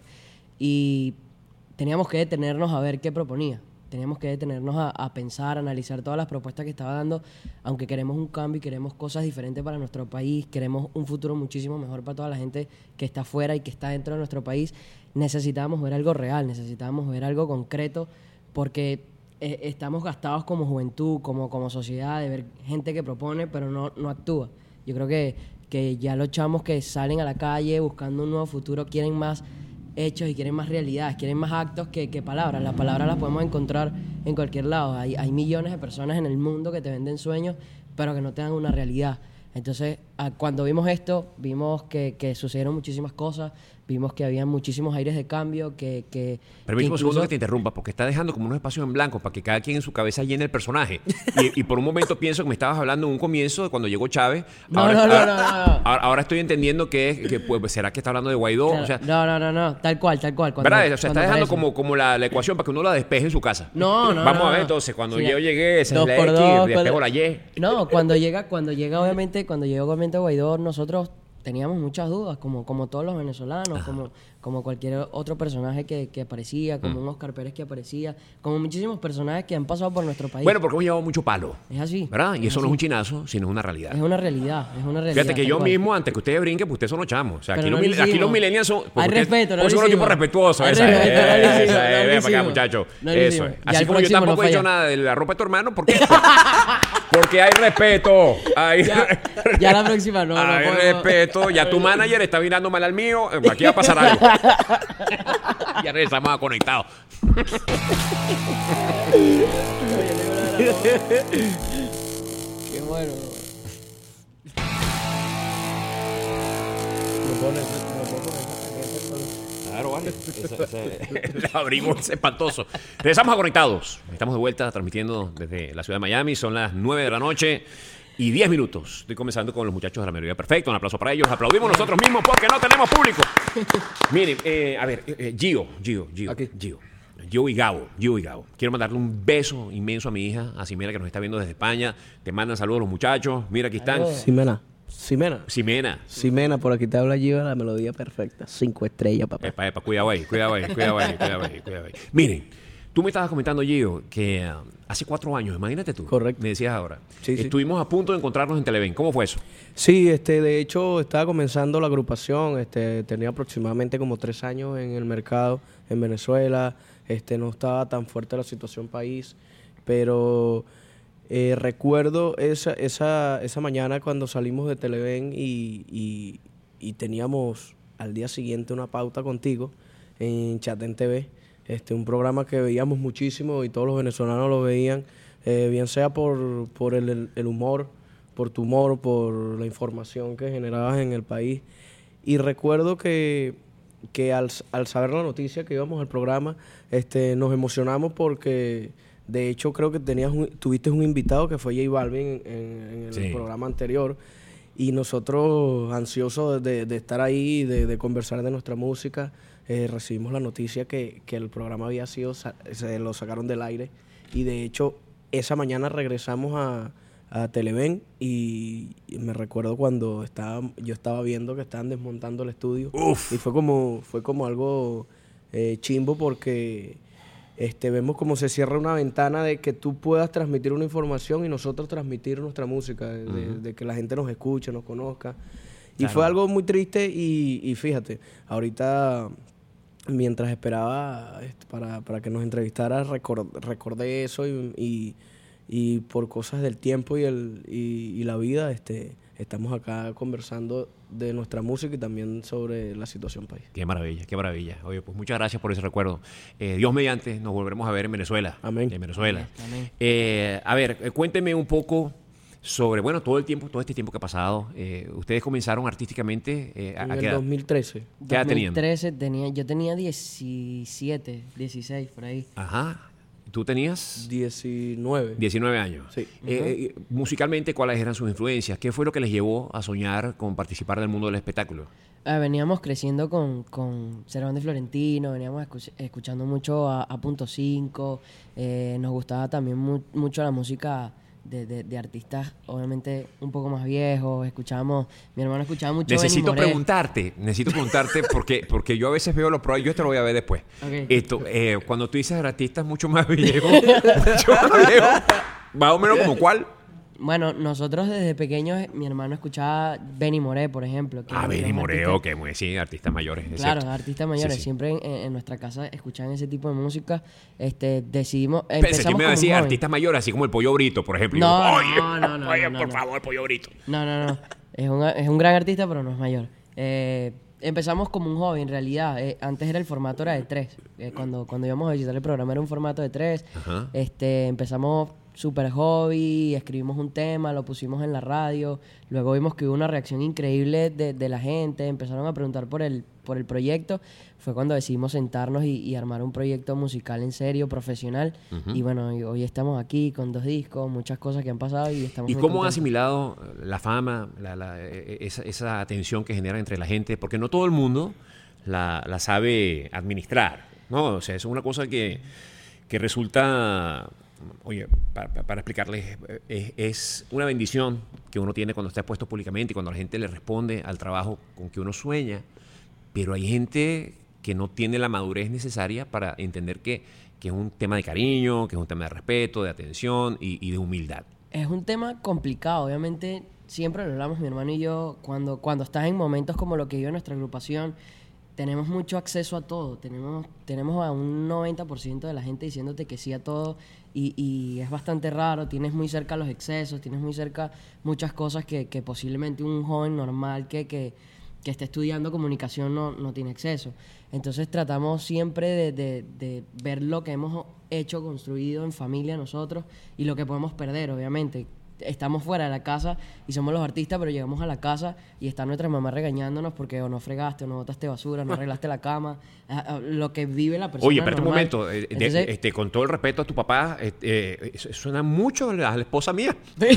y teníamos que detenernos a ver qué proponía. Teníamos que detenernos a, a pensar, a analizar todas las propuestas que estaba dando, aunque queremos un cambio y queremos cosas diferentes para nuestro país, queremos un futuro muchísimo mejor para toda la gente que está afuera y que está dentro de nuestro país, necesitábamos ver algo real, necesitábamos ver algo concreto, porque eh, estamos gastados como juventud, como, como sociedad, de ver gente que propone pero no, no actúa. Yo creo que, que ya los chamos que salen a la calle buscando un nuevo futuro quieren más hechos y quieren más realidades, quieren más actos que, que palabras. Las palabras las podemos encontrar en cualquier lado. Hay, hay millones de personas en el mundo que te venden sueños, pero que no te dan una realidad. Entonces, a, cuando vimos esto, vimos que, que sucedieron muchísimas cosas, vimos que había muchísimos aires de cambio, que... que Permíteme un incluso... segundo que te interrumpa, porque está dejando como unos espacios en blanco para que cada quien en su cabeza llene el personaje. Y, y por un momento pienso que me estabas hablando en un comienzo de cuando llegó Chávez. No, ahora, no, no, ahora, no, no, no. Ahora, ahora estoy entendiendo que, es, que pues, ¿será que está hablando de Guaidó? Claro, o sea, no, no, no, no, tal cual, tal cual. Cuando, ¿verdad? O sea, está dejando aparece. como, como la, la ecuación para que uno la despeje en su casa. No, no, Vamos no, a ver, no. entonces, cuando Sí, yo llegué, esa dos es la por X, dos, despejo cuando- la Y. No, cuando llega, cuando llega obviamente, cuando llega obviamente Guaidó, nosotros teníamos muchas dudas, como, como todos los venezolanos, como, como cualquier otro personaje que, que aparecía, como Mm. un Oscar Pérez que aparecía, como muchísimos personajes que han pasado por nuestro país. Bueno, porque hemos llevado mucho palo. Es así. ¿Verdad? Y es eso no así. es un chinazo, sino una realidad. Es una realidad, es una realidad. Fíjate que tal yo cual. mismo, antes que ustedes brinquen, pues ustedes son los chamos. O sea, aquí, Pero los, no mil- lo aquí hicimos. los millennials son... Hay respeto, no lo son un equipo hicimos. respetuoso. Hay Esa respeto, es, no lo hicimos, esa no es, lo ven para acá, hicimos. muchachos. No lo Eso hicimos. es. Ya Así el como yo próximo no tampoco he dicho falla. nada de la ropa de tu hermano, porque... porque hay respeto. Hay, Ya, ya la próxima no, no hay podemos- respeto. Ya tu manager está mirando mal al mío. Aquí va a pasar algo. Ya regresamos a Conectados. Qué bueno. Claro, vale. Ese, ese, el abrigo es espantoso. Regresamos a Conectados. Estamos de vuelta transmitiendo desde la ciudad de Miami. Son las nueve de la noche y diez minutos. Estoy comenzando con los muchachos de la Melodía Perfecta. Un aplauso para ellos. Aplaudimos nosotros mismos porque no tenemos público. Miren, eh, a ver, eh, Gio, Gio, Gio, Gio. Gio y Gabo, Gio y Gabo. Quiero mandarle un beso inmenso a mi hija, a Ximena, que nos está viendo desde España. Te mandan saludos los muchachos. Mira, aquí están. Ximena. Ximena. Ximena. Ximena, por aquí te habla Gio, la Melodía Perfecta. Cinco estrellas, papá. Epa, epa, cuidado ahí, cuidado ahí, cuidado ahí, cuidado ahí, cuidado ahí. Miren, tú me estabas comentando, Gio, que uh, hace cuatro años, imagínate tú. Correcto. Me decías ahora. Sí, sí. Estuvimos a punto de encontrarnos en Televen. ¿Cómo fue eso? Sí, este, de hecho estaba comenzando la agrupación, este, tenía aproximadamente como tres años en el mercado en Venezuela, este, no estaba tan fuerte la situación país, pero eh, recuerdo esa, esa, esa mañana cuando salimos de Televen y, y, y teníamos al día siguiente una pauta contigo en Chatén T V, este, un programa que veíamos muchísimo y todos los venezolanos lo veían, eh, bien sea por, por el, el humor, por tu humor, por la información que generabas en el país. Y recuerdo que, que al, al saber la noticia que íbamos al programa, este, nos emocionamos porque de hecho creo que tenías un, tuviste un invitado que fue J Balvin en, en, en el Sí. programa anterior. Y nosotros ansiosos de, de estar ahí, de, de conversar de nuestra música, eh, recibimos la noticia que, que el programa había sido, sa- se lo sacaron del aire. Y de hecho, esa mañana regresamos a, a Televen y, y me recuerdo cuando estaba, yo estaba viendo que estaban desmontando el estudio. Uf. Y fue como, fue como algo eh, chimbo porque este, vemos como se cierra una ventana de que tú puedas transmitir una información y nosotros transmitir nuestra música, de, de- Ujú. de que la gente nos escuche, nos conozca. Y Claro. fue algo muy triste y, y fíjate, ahorita mientras esperaba este, para, para que nos entrevistara, recor- recordé eso y, y, y por cosas del tiempo y, el, y, y la vida, este, estamos acá conversando de nuestra música y también sobre la situación país. Qué maravilla, qué maravilla. Oye, pues muchas gracias por ese recuerdo. Eh, Dios mediante, nos volveremos a ver en Venezuela. Amén. En Venezuela. Amén. Eh, a ver, eh, cuénteme un poco sobre, bueno, todo el tiempo, todo este tiempo que ha pasado. Eh, ustedes comenzaron artísticamente eh, a, En a el qué edad? dos mil trece. ¿Qué edad tenían? dos mil trece tenía, yo tenía diecisiete, dieciséis, por ahí. Ajá. ¿Tú tenías? diecinueve. diecinueve años. Sí. Eh, eh, musicalmente, ¿cuáles eran sus influencias? ¿Qué fue lo que les llevó a soñar con participar del mundo del espectáculo? Ah, veníamos creciendo con, con Servando y Florentino, veníamos escu- escuchando mucho a, a Punto cinco, eh, nos gustaba también mu- mucho la música de, de- de artistas, obviamente un poco más viejos, escuchábamos, mi hermano escuchaba mucho Necesito Benny Moré. preguntarte, necesito preguntarte porque, porque yo a veces veo los programas, yo esto lo voy a ver después. Ok. Esto, eh, cuando tú dices artistas mucho más viejos, mucho más viejos, más o menos como cuál. Bueno, nosotros desde pequeños, eh, mi hermano escuchaba Benny Moré, por ejemplo. que Ah, es Benny un Moré, artista- ok, muy, sí, artistas mayores. es Claro, cierto. artistas mayores. Sí, sí. Siempre en, en nuestra casa escuchaban ese tipo de música. Este, decidimos, Pensé que empezamos me iba a como decir un hobby. artistas mayores, así como el Pollo Brito, por ejemplo. Y No, yo, oye, no, no, no, oye, no, por no. favor, Pollo Brito. No, no, no. Es un, es un gran artista, pero no es mayor. Eh, empezamos como un hobby, en realidad. Eh, antes era el formato era de tres. Eh, cuando, cuando íbamos a visitar el programa era un formato de tres. Ajá. Este, empezamos súper hobby, escribimos un tema, lo pusimos en la radio. Luego vimos que hubo una reacción increíble de, de la gente. Empezaron a preguntar por el, por el proyecto. Fue cuando decidimos sentarnos y, y armar un proyecto musical en serio, profesional. Ujú. Y bueno, y hoy estamos aquí con dos discos, muchas cosas que han pasado y estamos ¿Y muy cómo han contentos. asimilado la fama, la- la- eh, esa, esa atención que genera entre la gente? Porque no todo el mundo la, la sabe administrar, ¿no? O sea, es una cosa que, que resulta, oye, para, para- para explicarles, es, es una bendición que uno tiene cuando está expuesto públicamente y cuando la gente le responde al trabajo con que uno sueña, pero hay gente que no tiene la madurez necesaria para entender que, que es un tema de cariño, que es un tema de respeto, de atención y, y de humildad. Es un tema complicado, obviamente, siempre lo hablamos mi hermano y yo, cuando, cuando estás en momentos como lo que vive nuestra agrupación, tenemos mucho acceso a todo, tenemos, tenemos a un noventa por ciento de la gente diciéndote que sí a todo y, y es bastante raro, tienes muy cerca los excesos, tienes muy cerca muchas cosas que, que posiblemente un joven normal que, que, que esté estudiando comunicación no, no tiene acceso. Entonces tratamos siempre de, de, de ver lo que hemos hecho, construido en familia nosotros y lo que podemos perder, obviamente. Estamos fuera de la casa y somos los artistas, pero llegamos a la casa y está nuestra mamá regañándonos porque o no fregaste, o no botaste basura, no arreglaste la cama, a- a- lo que vive la persona Oye, espérate un normal. momento. eh, de- Entonces, este, con todo el respeto a tu papá, eh, eh, eso- suena mucho a la, a la esposa mía.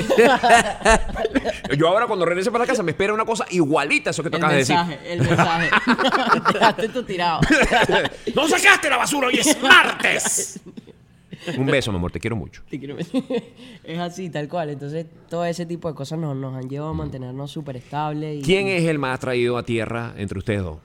Yo ahora cuando regrese para la casa me espera una cosa igualita a eso que tú el acabas de mensaje, el mensaje. Dejaste tu tirado. decir. ¡No sacaste la basura! ¡Hoy es martes! Un beso, mi amor. Te quiero mucho. Te quiero decir. Es así, tal cual. Entonces, todo ese tipo de cosas nos, nos han llevado a mantenernos súper estables. y- ¿Quién es el más traído a tierra entre ustedes dos?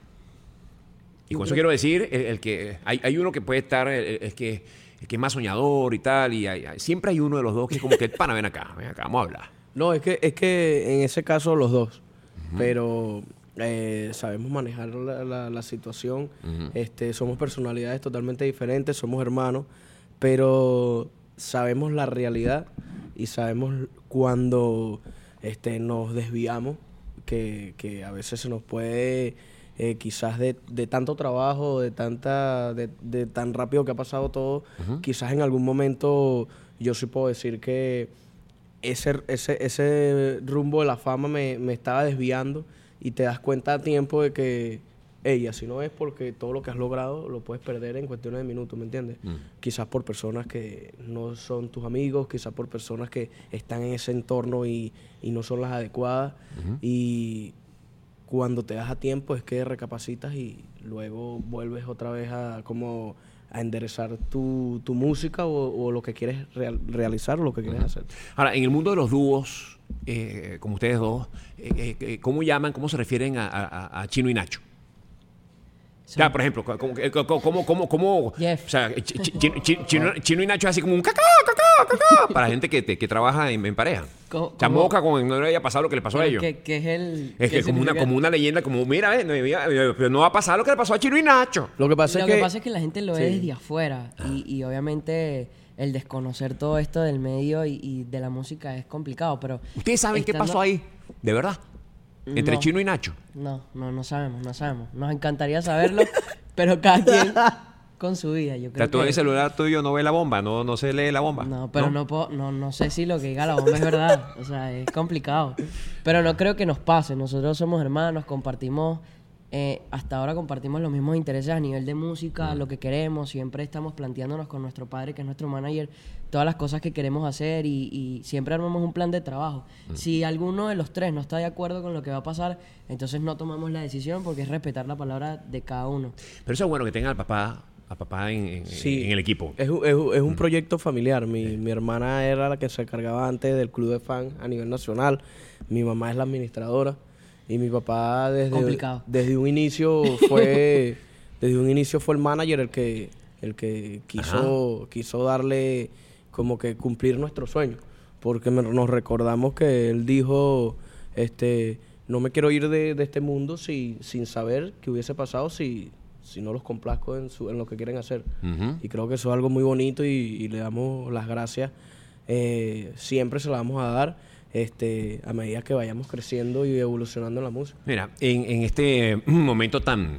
Y con eso quiero decir, el, el que hay, hay uno que puede estar, el, el- el que, el que es más soñador y tal, y hay- hay- siempre hay uno de los dos que es como que, pana, ven acá, ven acá, vamos a hablar. No, es que, es que en ese caso los dos. Pero eh, sabemos manejar la, la- la situación. Ujú. este, somos personalidades totalmente diferentes, somos hermanos, pero sabemos la realidad y sabemos cuando este, nos desviamos, que, que a veces se nos puede, eh, quizás de, de tanto trabajo, de tanta de, de tan rápido que ha pasado todo, Ujú. quizás en algún momento yo sí puedo decir que ese, ese, ese rumbo de la fama me, me estaba desviando y te das cuenta a tiempo de que, ey, así no es porque todo lo que has logrado lo puedes perder en cuestiones de minutos, ¿me entiendes? Mm. Quizás por personas que no son tus amigos, quizás por personas que están en ese entorno y, y no son las adecuadas. Ujú. Y cuando te das a tiempo es que recapacitas y luego vuelves otra vez a como a enderezar tu, tu música o, o lo que quieres real- realizar o lo que quieres Ujú. hacer. Ahora, en el mundo de los dúos, eh, como ustedes dos, eh, eh, eh, ¿cómo llaman, cómo se refieren a, a- a Chino y Nacho? O sea, por ejemplo, ¿cómo, cómo, cómo, cómo, cómo- o sea, chi- chi- chi- chi- chino, Chino y Nacho es así como un cacá, cacá, cacá, para gente que, te- que trabaja en, en pareja. ¿Cómo- O sea, cómo? Moca con no le haya pasado lo que le pasó a ellos. Que, que es el... Es ¿qué que como una, significa? como una leyenda, como, mira, eh, no, mira, eh, pero no va a pasar lo que le pasó a Chino y Nacho. Lo que pasa Lo es que que... pasa es que la gente lo ve Sí. desde afuera y, y obviamente el desconocer todo esto del medio y, y de la música es complicado, pero... ¿Ustedes saben qué estando- pasó ahí? ¿De verdad? Entre No. Chino y Nacho. No, no, no sabemos, no sabemos. Nos encantaría saberlo, pero cada quien con su vida, yo O creo sea, tú en que... el celular tuyo no ve la bomba, no, no se lee la bomba. No, pero no, puedo- no, no sé si lo que diga la bomba es verdad. O sea, es complicado. Pero no creo que nos pase. Nosotros somos hermanos, compartimos... eh, hasta ahora compartimos los mismos intereses a nivel de música, lo que queremos. Siempre estamos planteándonos con nuestro padre, que es nuestro manager, todas las cosas que queremos hacer y, y siempre armamos un plan de trabajo. Si alguno de los tres no está de acuerdo con lo que va a pasar, entonces no tomamos la decisión porque es respetar la palabra de cada uno. Pero eso es bueno que tenga al papá, a papá en, en- Sí. en el equipo. Es, un- es un- es un proyecto familiar. Mi, mi hermana era la que se encargaba antes del club de fan a nivel nacional. Mi mamá es la administradora. Y mi papá desde, Complicado. desde un inicio fue desde un inicio fue el manager el que el que quiso quiso darle como que cumplir nuestro sueño, porque me- nos recordamos que él dijo este no me quiero ir de, de este mundo si, sin saber qué hubiese pasado si si no los complazco en, su, en lo que quieren hacer. Ujú. Y creo que eso es algo muy bonito y, y le damos las gracias. Eh, siempre se las vamos a dar. este, a medida que vayamos creciendo y evolucionando en la música. Mira, en, en este momento tan,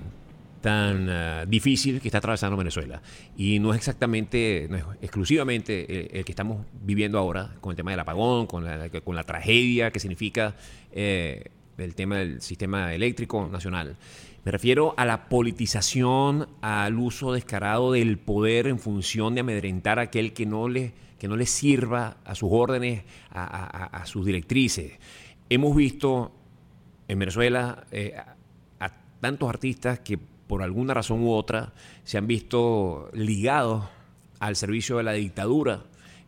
tan uh, difícil que está atravesando Venezuela, y no es exactamente, no es exclusivamente el, el que estamos viviendo ahora, con el tema del apagón, con la, con la tragedia que significa eh, el tema del sistema eléctrico nacional. Me refiero a la politización, al uso descarado del poder en función de amedrentar a aquel que no le, que no le sirva a sus órdenes, a, a, a sus directrices. Hemos visto en Venezuela eh, a, a tantos artistas que por alguna razón u otra se han visto ligados al servicio de la dictadura.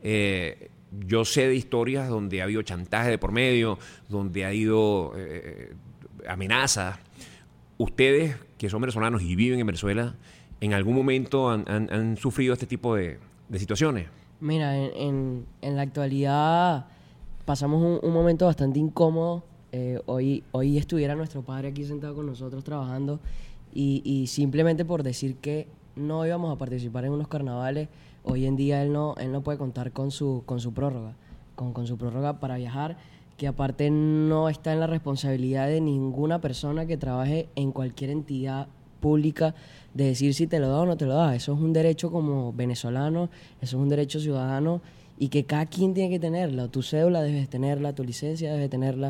Eh, yo sé de historias donde ha habido chantaje de por medio, donde ha habido eh, amenazas. Ustedes, que son venezolanos y viven en Venezuela, ¿en algún momento han, han, han sufrido este tipo de, de situaciones? Mira, en, en, en la actualidad pasamos un, un momento bastante incómodo. Eh, hoy, hoy estuviera nuestro padre aquí sentado con nosotros trabajando y, y simplemente por decir que no íbamos a participar en unos carnavales, hoy en día él no, él no puede contar con su, con su prórroga, con, con su prórroga para viajar, que aparte no está en la responsabilidad de ninguna persona que trabaje en cualquier entidad pública de decir si te lo da o no te lo da. Eso es un derecho como venezolano, eso es un derecho ciudadano y que cada quien tiene que tenerlo. Tu cédula debes tenerla, tu licencia debes tenerla,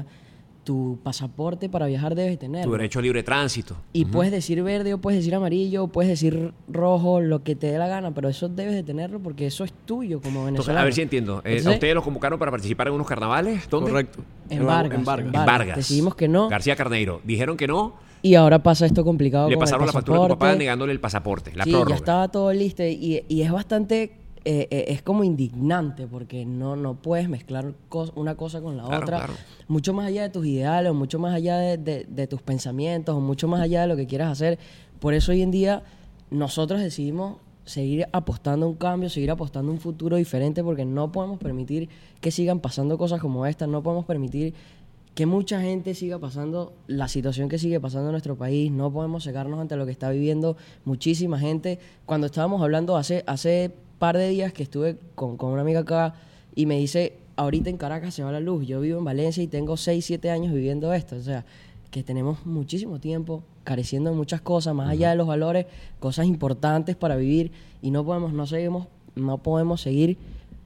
tu pasaporte para viajar debes tenerlo. Tu derecho a libre tránsito. Y uh-huh. puedes decir verde o puedes decir amarillo o puedes decir rojo, lo que te dé la gana, pero eso debes de tenerlo porque eso es tuyo como venezolano. Entonces, a ver si entiendo. Eh, Entonces, ¿A ustedes los convocaron para participar en unos carnavales? ¿Dónde? Correcto. En Vargas. En Vargas. En En Vargas. Decidimos que no. García Carneiro. Dijeron que no. Y ahora pasa esto complicado Le con pasaron el la factura a tu papá pasaporte. negándole el pasaporte, la sí, prórroga. ya estaba todo listo y, y es bastante, eh, eh, es como indignante porque no, no puedes mezclar cos- una cosa con la Claro, otra. claro. Mucho más allá de tus ideales, o mucho más allá de, de- de tus pensamientos, o mucho más allá de lo que quieras hacer. Por eso hoy en día nosotros decidimos seguir apostando a un cambio, seguir apostando a un futuro diferente porque no podemos permitir que sigan pasando cosas como esta, no podemos permitir que mucha gente siga pasando la situación que sigue pasando en nuestro país. No podemos cegarnos ante lo que está viviendo muchísima gente. Cuando estábamos hablando hace hace par de días que estuve con, con una amiga acá y me dice, ahorita en Caracas se va la luz. Yo vivo en Valencia y tengo seis, siete años viviendo esto. O sea, que tenemos muchísimo tiempo careciendo de muchas cosas, más allá de los valores, cosas importantes para vivir y no podemos, no seguimos, no podemos seguir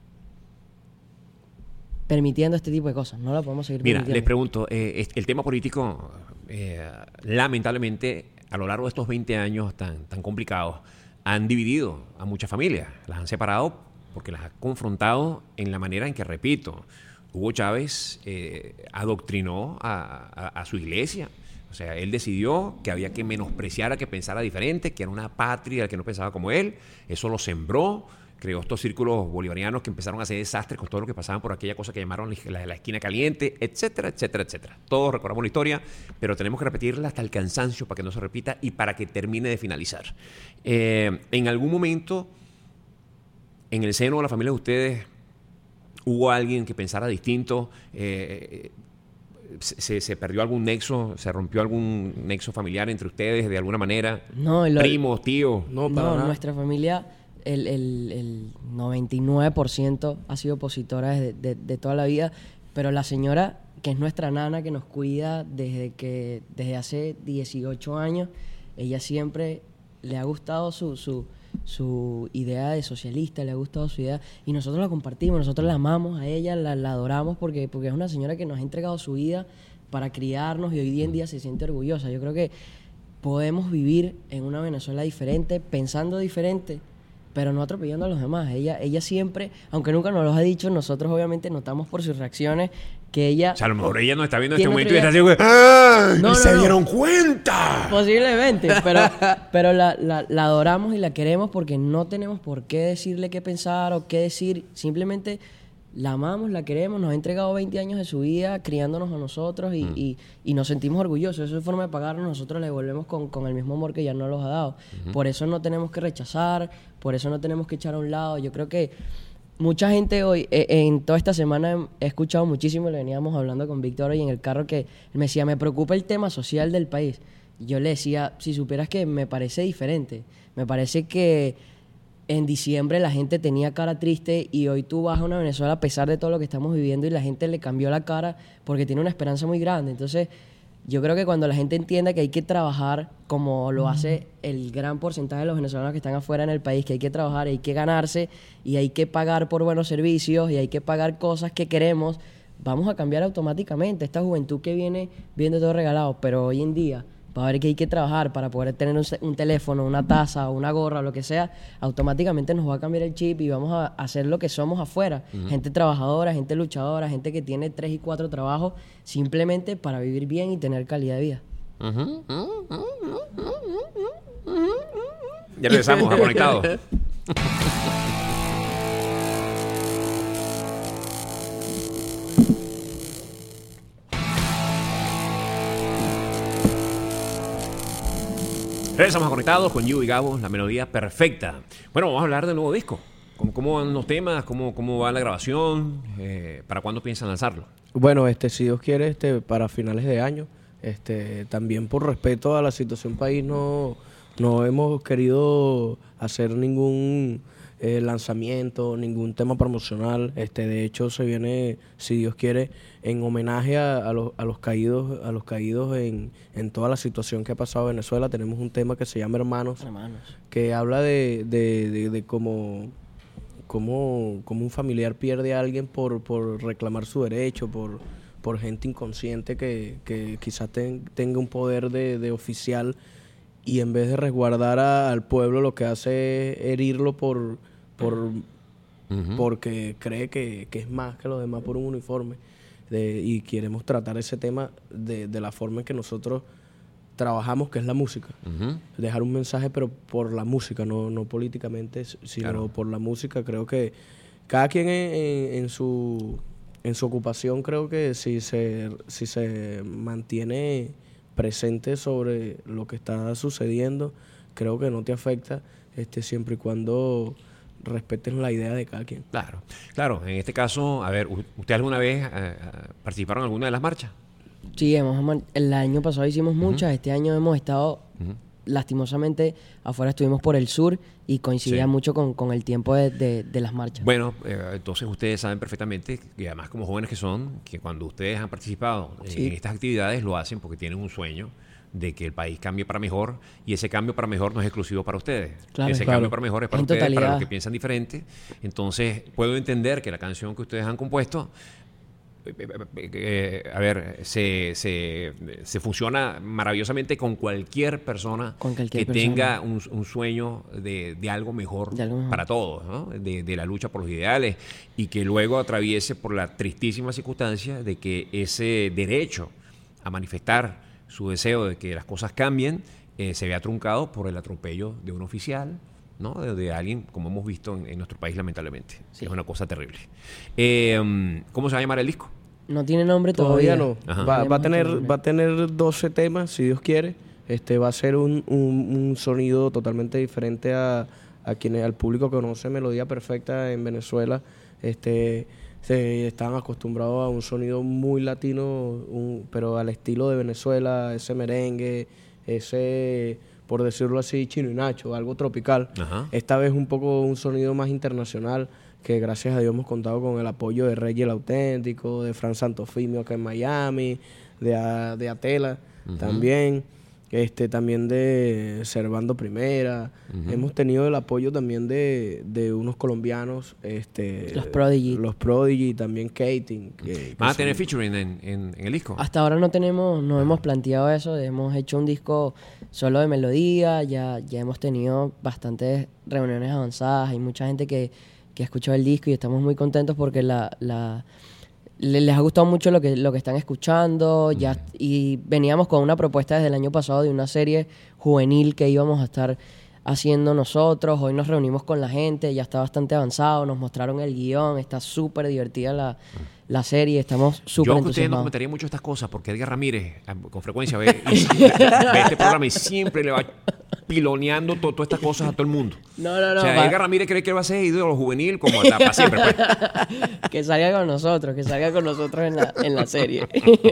permitiendo este tipo de cosas. No lo podemos seguir Mira, permitiendo. les pregunto, eh, el tema político, eh, lamentablemente, a lo largo de estos veinte años tan, tan complicados, han dividido a muchas familias, las han separado porque las ha confrontado en la manera en que, repito, Hugo Chávez eh, adoctrinó a, a, a su iglesia. O sea, él decidió que había que menospreciar a que pensara diferente, que era una patria que no pensaba como él. Eso lo sembró, creó estos círculos bolivarianos que empezaron a hacer desastres con todo lo que pasaban por aquella cosa que llamaron la, la esquina caliente, etcétera, etcétera, etcétera. Todos recordamos la historia, pero tenemos que repetirla hasta el cansancio para que no se repita y para que termine de finalizar. Eh, en algún momento, en el seno de la familia de ustedes, ¿hubo alguien que pensara distinto? Eh, se, ¿Se perdió algún nexo? ¿Se rompió algún nexo familiar entre ustedes de alguna manera? No, lo- ¿Primos, tíos? No, nuestra familia, el, el, el noventa y nueve por ciento ha sido opositora desde de, de toda la vida, pero la señora, que es nuestra nana, que nos cuida desde, que, desde hace dieciocho años, ella siempre le ha gustado su, su, su idea de socialista, le ha gustado su idea, y nosotros la compartimos, nosotros la amamos a ella, la, la adoramos, porque, porque es una señora que nos ha entregado su vida para criarnos y hoy en día se siente orgullosa. Yo creo que podemos vivir en una Venezuela diferente, pensando diferente, pero no atropellando a los demás. Ella, ella siempre, aunque nunca nos lo ha dicho, nosotros obviamente notamos por sus reacciones que ella... O sea, a lo mejor ella no está viendo en este tiene momento y otra está idea. haciendo... ¡Ah! No, ¡Y no, se no. dieron cuenta! Posiblemente, pero, pero la, la, la adoramos y la queremos porque no tenemos por qué decirle qué pensar o qué decir. Simplemente la amamos, la queremos, nos ha entregado veinte años de su vida criándonos a nosotros y, Mm. y, y nos sentimos orgullosos. Eso es forma de pagarnos, nosotros le devolvemos con, con el mismo amor que ya nos los ha dado. Ujú. Por eso no tenemos que rechazar, por eso no tenemos que echar a un lado. Yo creo que mucha gente hoy, eh, en toda esta semana he escuchado muchísimo, le veníamos hablando con Víctor hoy en el carro, que él me decía, me preocupa el tema social del país. Y yo le decía, si supieras que me parece diferente, me parece que en diciembre la gente tenía cara triste y hoy tú vas a una Venezuela a pesar de todo lo que estamos viviendo y la gente le cambió la cara porque tiene una esperanza muy grande. Entonces, yo creo que cuando la gente entienda que hay que trabajar como lo hace el gran porcentaje de los venezolanos que están afuera en el país, que hay que trabajar, hay que ganarse y hay que pagar por buenos servicios y hay que pagar cosas que queremos, vamos a cambiar automáticamente. Esta juventud que viene viendo todo regalado, pero hoy en día va a ver que hay que trabajar para poder tener un, un teléfono, una taza, una gorra, lo que sea, automáticamente nos va a cambiar el chip y vamos a hacer lo que somos afuera. Uh-huh. Gente trabajadora, gente luchadora, gente que tiene tres y cuatro trabajos simplemente para vivir bien y tener calidad de vida. Uh-huh. Ya regresamos a Conectados. Regresamos a Conectados con Yu y Gabo, la melodía perfecta. Bueno, vamos a hablar del nuevo disco. ¿Cómo, cómo van los temas? ¿Cómo, cómo va la grabación? Eh, ¿Para cuándo piensan lanzarlo? Bueno, este, si Dios quiere, este, para finales de año. Este, también por respeto a la situación país no, no hemos querido hacer ningún eh, lanzamiento, ningún tema promocional. Este, de hecho, se viene, si Dios quiere, en homenaje a, a, los, a los caídos, a los caídos en, en toda la situación que ha pasado en Venezuela. Tenemos un tema que se llama Hermanos, Hermanos. que habla de, de, de, de cómo, cómo, cómo un familiar pierde a alguien por, por reclamar su derecho, por, por gente inconsciente que, que quizás ten, tenga un poder de, de oficial y en vez de resguardar a, al pueblo lo que hace es herirlo por, por uh-huh. porque cree que, que es más que los demás por un uniforme. De, y queremos tratar ese tema de, de la forma en que nosotros trabajamos, que es la música. Uh-huh. Dejar un mensaje, pero por la música, no, no políticamente, sino claro. por la música. Creo que cada quien en, en, en, su, en su ocupación, creo que si se, si se mantiene presente sobre lo que está sucediendo, creo que no te afecta este, siempre y cuando respeten la idea de cada quien. Claro, claro. En este caso, a ver, ¿usted alguna vez eh, participaron en alguna de las marchas? Sí, hemos, el año pasado hicimos muchas, uh-huh. este año hemos estado, uh-huh. lastimosamente, afuera estuvimos por el sur y coincidía sí. mucho con, con el tiempo de, de, de las marchas. Bueno, eh, entonces ustedes saben perfectamente, y además como jóvenes que son, que cuando ustedes han participado sí. en estas actividades lo hacen porque tienen un sueño de que el país cambie para mejor, y ese cambio para mejor no es exclusivo para ustedes. Claro, ese claro. cambio para mejor es para en ustedes, totalidad. para los que piensan diferente. Entonces, puedo entender que la canción que ustedes han compuesto, eh, a ver, se, se, se funciona maravillosamente con cualquier persona con cualquier que persona. tenga un, un sueño de, de, algo mejor de algo mejor para todos, ¿no? de, de la lucha por los ideales, y que luego atraviese por la tristísima circunstancia de que ese derecho a manifestar su deseo de que las cosas cambien eh, se vea truncado por el atropello de un oficial, ¿no? De, de alguien, como hemos visto en, en nuestro país, lamentablemente. Sí. Es una cosa terrible. Eh, ¿Cómo se va a llamar el disco? No tiene nombre todavía. Todavía no. Va, va, a tener, va a tener doce temas, si Dios quiere. Este, va a ser un, un, un sonido totalmente diferente a, a quienes, al público que conoce Melodía Perfecta en Venezuela. Este... Se estaban acostumbrados a un sonido muy latino, un, pero al estilo de Venezuela, ese merengue, ese, por decirlo así, Chino y Nacho, algo tropical. Ajá. Esta vez un poco un sonido más internacional, que gracias a Dios hemos contado con el apoyo de Reggie el Auténtico, de Fran Santofimio acá en Miami, de, de Atela uh-huh. también. Este, también de Servando Primera. Uh-huh. Hemos tenido el apoyo también de, de unos colombianos. Este, los Prodigy. Los Prodigy, también Kating. Que, ¿Van a tener featuring en, en, en el disco? Hasta ahora no tenemos, no hemos planteado eso. Hemos hecho un disco solo de melodía. Ya, ya hemos tenido bastantes reuniones avanzadas. Hay mucha gente que, que ha escuchado el disco y estamos muy contentos porque la... la les ha gustado mucho lo que lo que están escuchando mm. ya y veníamos con una propuesta desde el año pasado de una serie juvenil que íbamos a estar haciendo nosotros. Hoy nos reunimos con la gente, ya está bastante avanzado, nos mostraron el guión, está súper divertida la, la serie, estamos súper entusiasmados. Yo que ustedes no comentarían mucho estas cosas porque Edgar Ramírez con frecuencia ve, y, ve este programa y siempre le va piloneando to, todas estas cosas a todo el mundo. No, no, no. O sea, va. Edgar Ramírez cree que va a ser ídolo juvenil como hasta para siempre. Pues. Que salga con nosotros, que salga con nosotros en la, en la serie.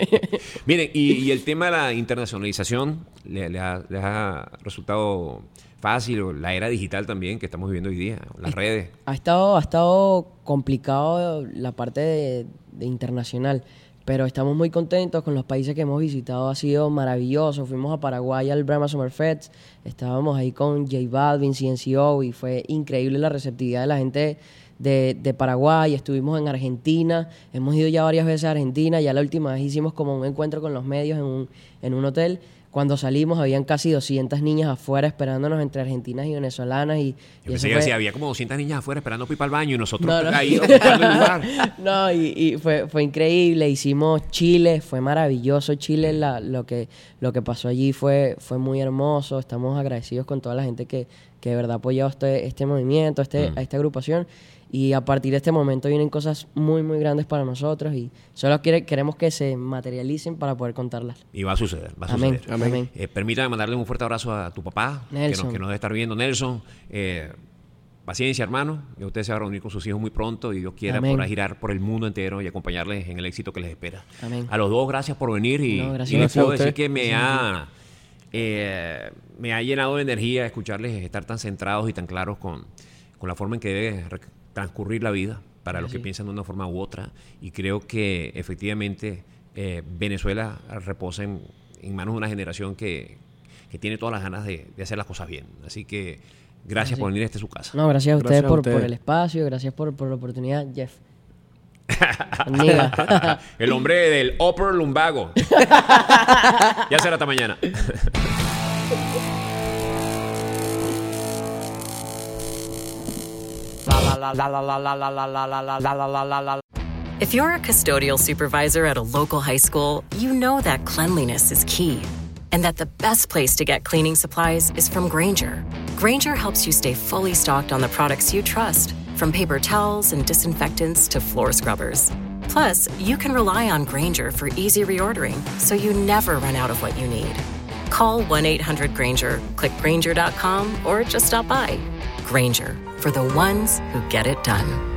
Miren, y, y el tema de la internacionalización, ¿le, le, ha, le ha resultado fácil, o la era digital también que estamos viviendo hoy día, las redes. Ha estado, ha estado complicado la parte de, de internacional, pero estamos muy contentos con los países que hemos visitado, ha sido maravilloso. Fuimos a Paraguay al Brahma Summer Fest, estábamos ahí con J Balvin, C N C O, y fue increíble la receptividad de la gente de, de Paraguay. Estuvimos en Argentina, hemos ido ya varias veces a Argentina, ya la última vez hicimos como un encuentro con los medios en un, en un hotel. Cuando salimos habían casi doscientas niñas afuera esperándonos entre argentinas y venezolanas. Y, Yo y pensé que fue... decía, había como doscientas niñas afuera esperando para ir para el baño y nosotros No, no. ahí ocupando el lugar. No, y, y fue, fue increíble. Hicimos Chile, fue maravilloso Chile. La, lo, que, lo que pasó allí fue, fue muy hermoso. Estamos agradecidos con toda la gente que, que de verdad ha apoyado este, este movimiento, este, Mm. a esta agrupación. Y a partir de este momento vienen cosas muy, muy grandes para nosotros y solo quiere, queremos que se materialicen para poder contarlas. Y va a suceder, va a Amén, suceder. amén. Eh, permítame mandarle un fuerte abrazo a tu papá, que nos, Nelson. que nos debe estar viendo. Nelson, eh, paciencia, hermano. Y usted se va a reunir con sus hijos muy pronto y Dios quiera Amén. podrá girar por el mundo entero y acompañarles en el éxito que les espera. Amén. A los dos, gracias por venir y, No, gracias y a les usted. puedo decir Gracias a que me usted. ha, eh, me ha llenado de energía escucharles estar tan centrados y tan claros con, con la forma en que debe re- transcurrir la vida para los que Así. piensan de una forma u otra. Y creo que efectivamente eh, Venezuela reposa en, en manos de una generación que, que tiene todas las ganas de, de hacer las cosas bien. Así que gracias Así. por venir a este su casa. No, gracias a ustedes Gracias a por, ustedes. por el espacio, gracias por, por la oportunidad, Jeff. Amiga. El hombre del upper lumbago. Ya será hasta mañana. If you're a custodial supervisor at a local high school, you know that cleanliness is key and that the best place to get cleaning supplies is from Grainger. Grainger helps you stay fully stocked on the products you trust, from paper towels and disinfectants to floor scrubbers. Plus, you can rely on Grainger for easy reordering, so you never run out of what you need. Call one eight hundred Grainger, click Grainger dot com, or just stop by. Grainger, for the ones who get it done.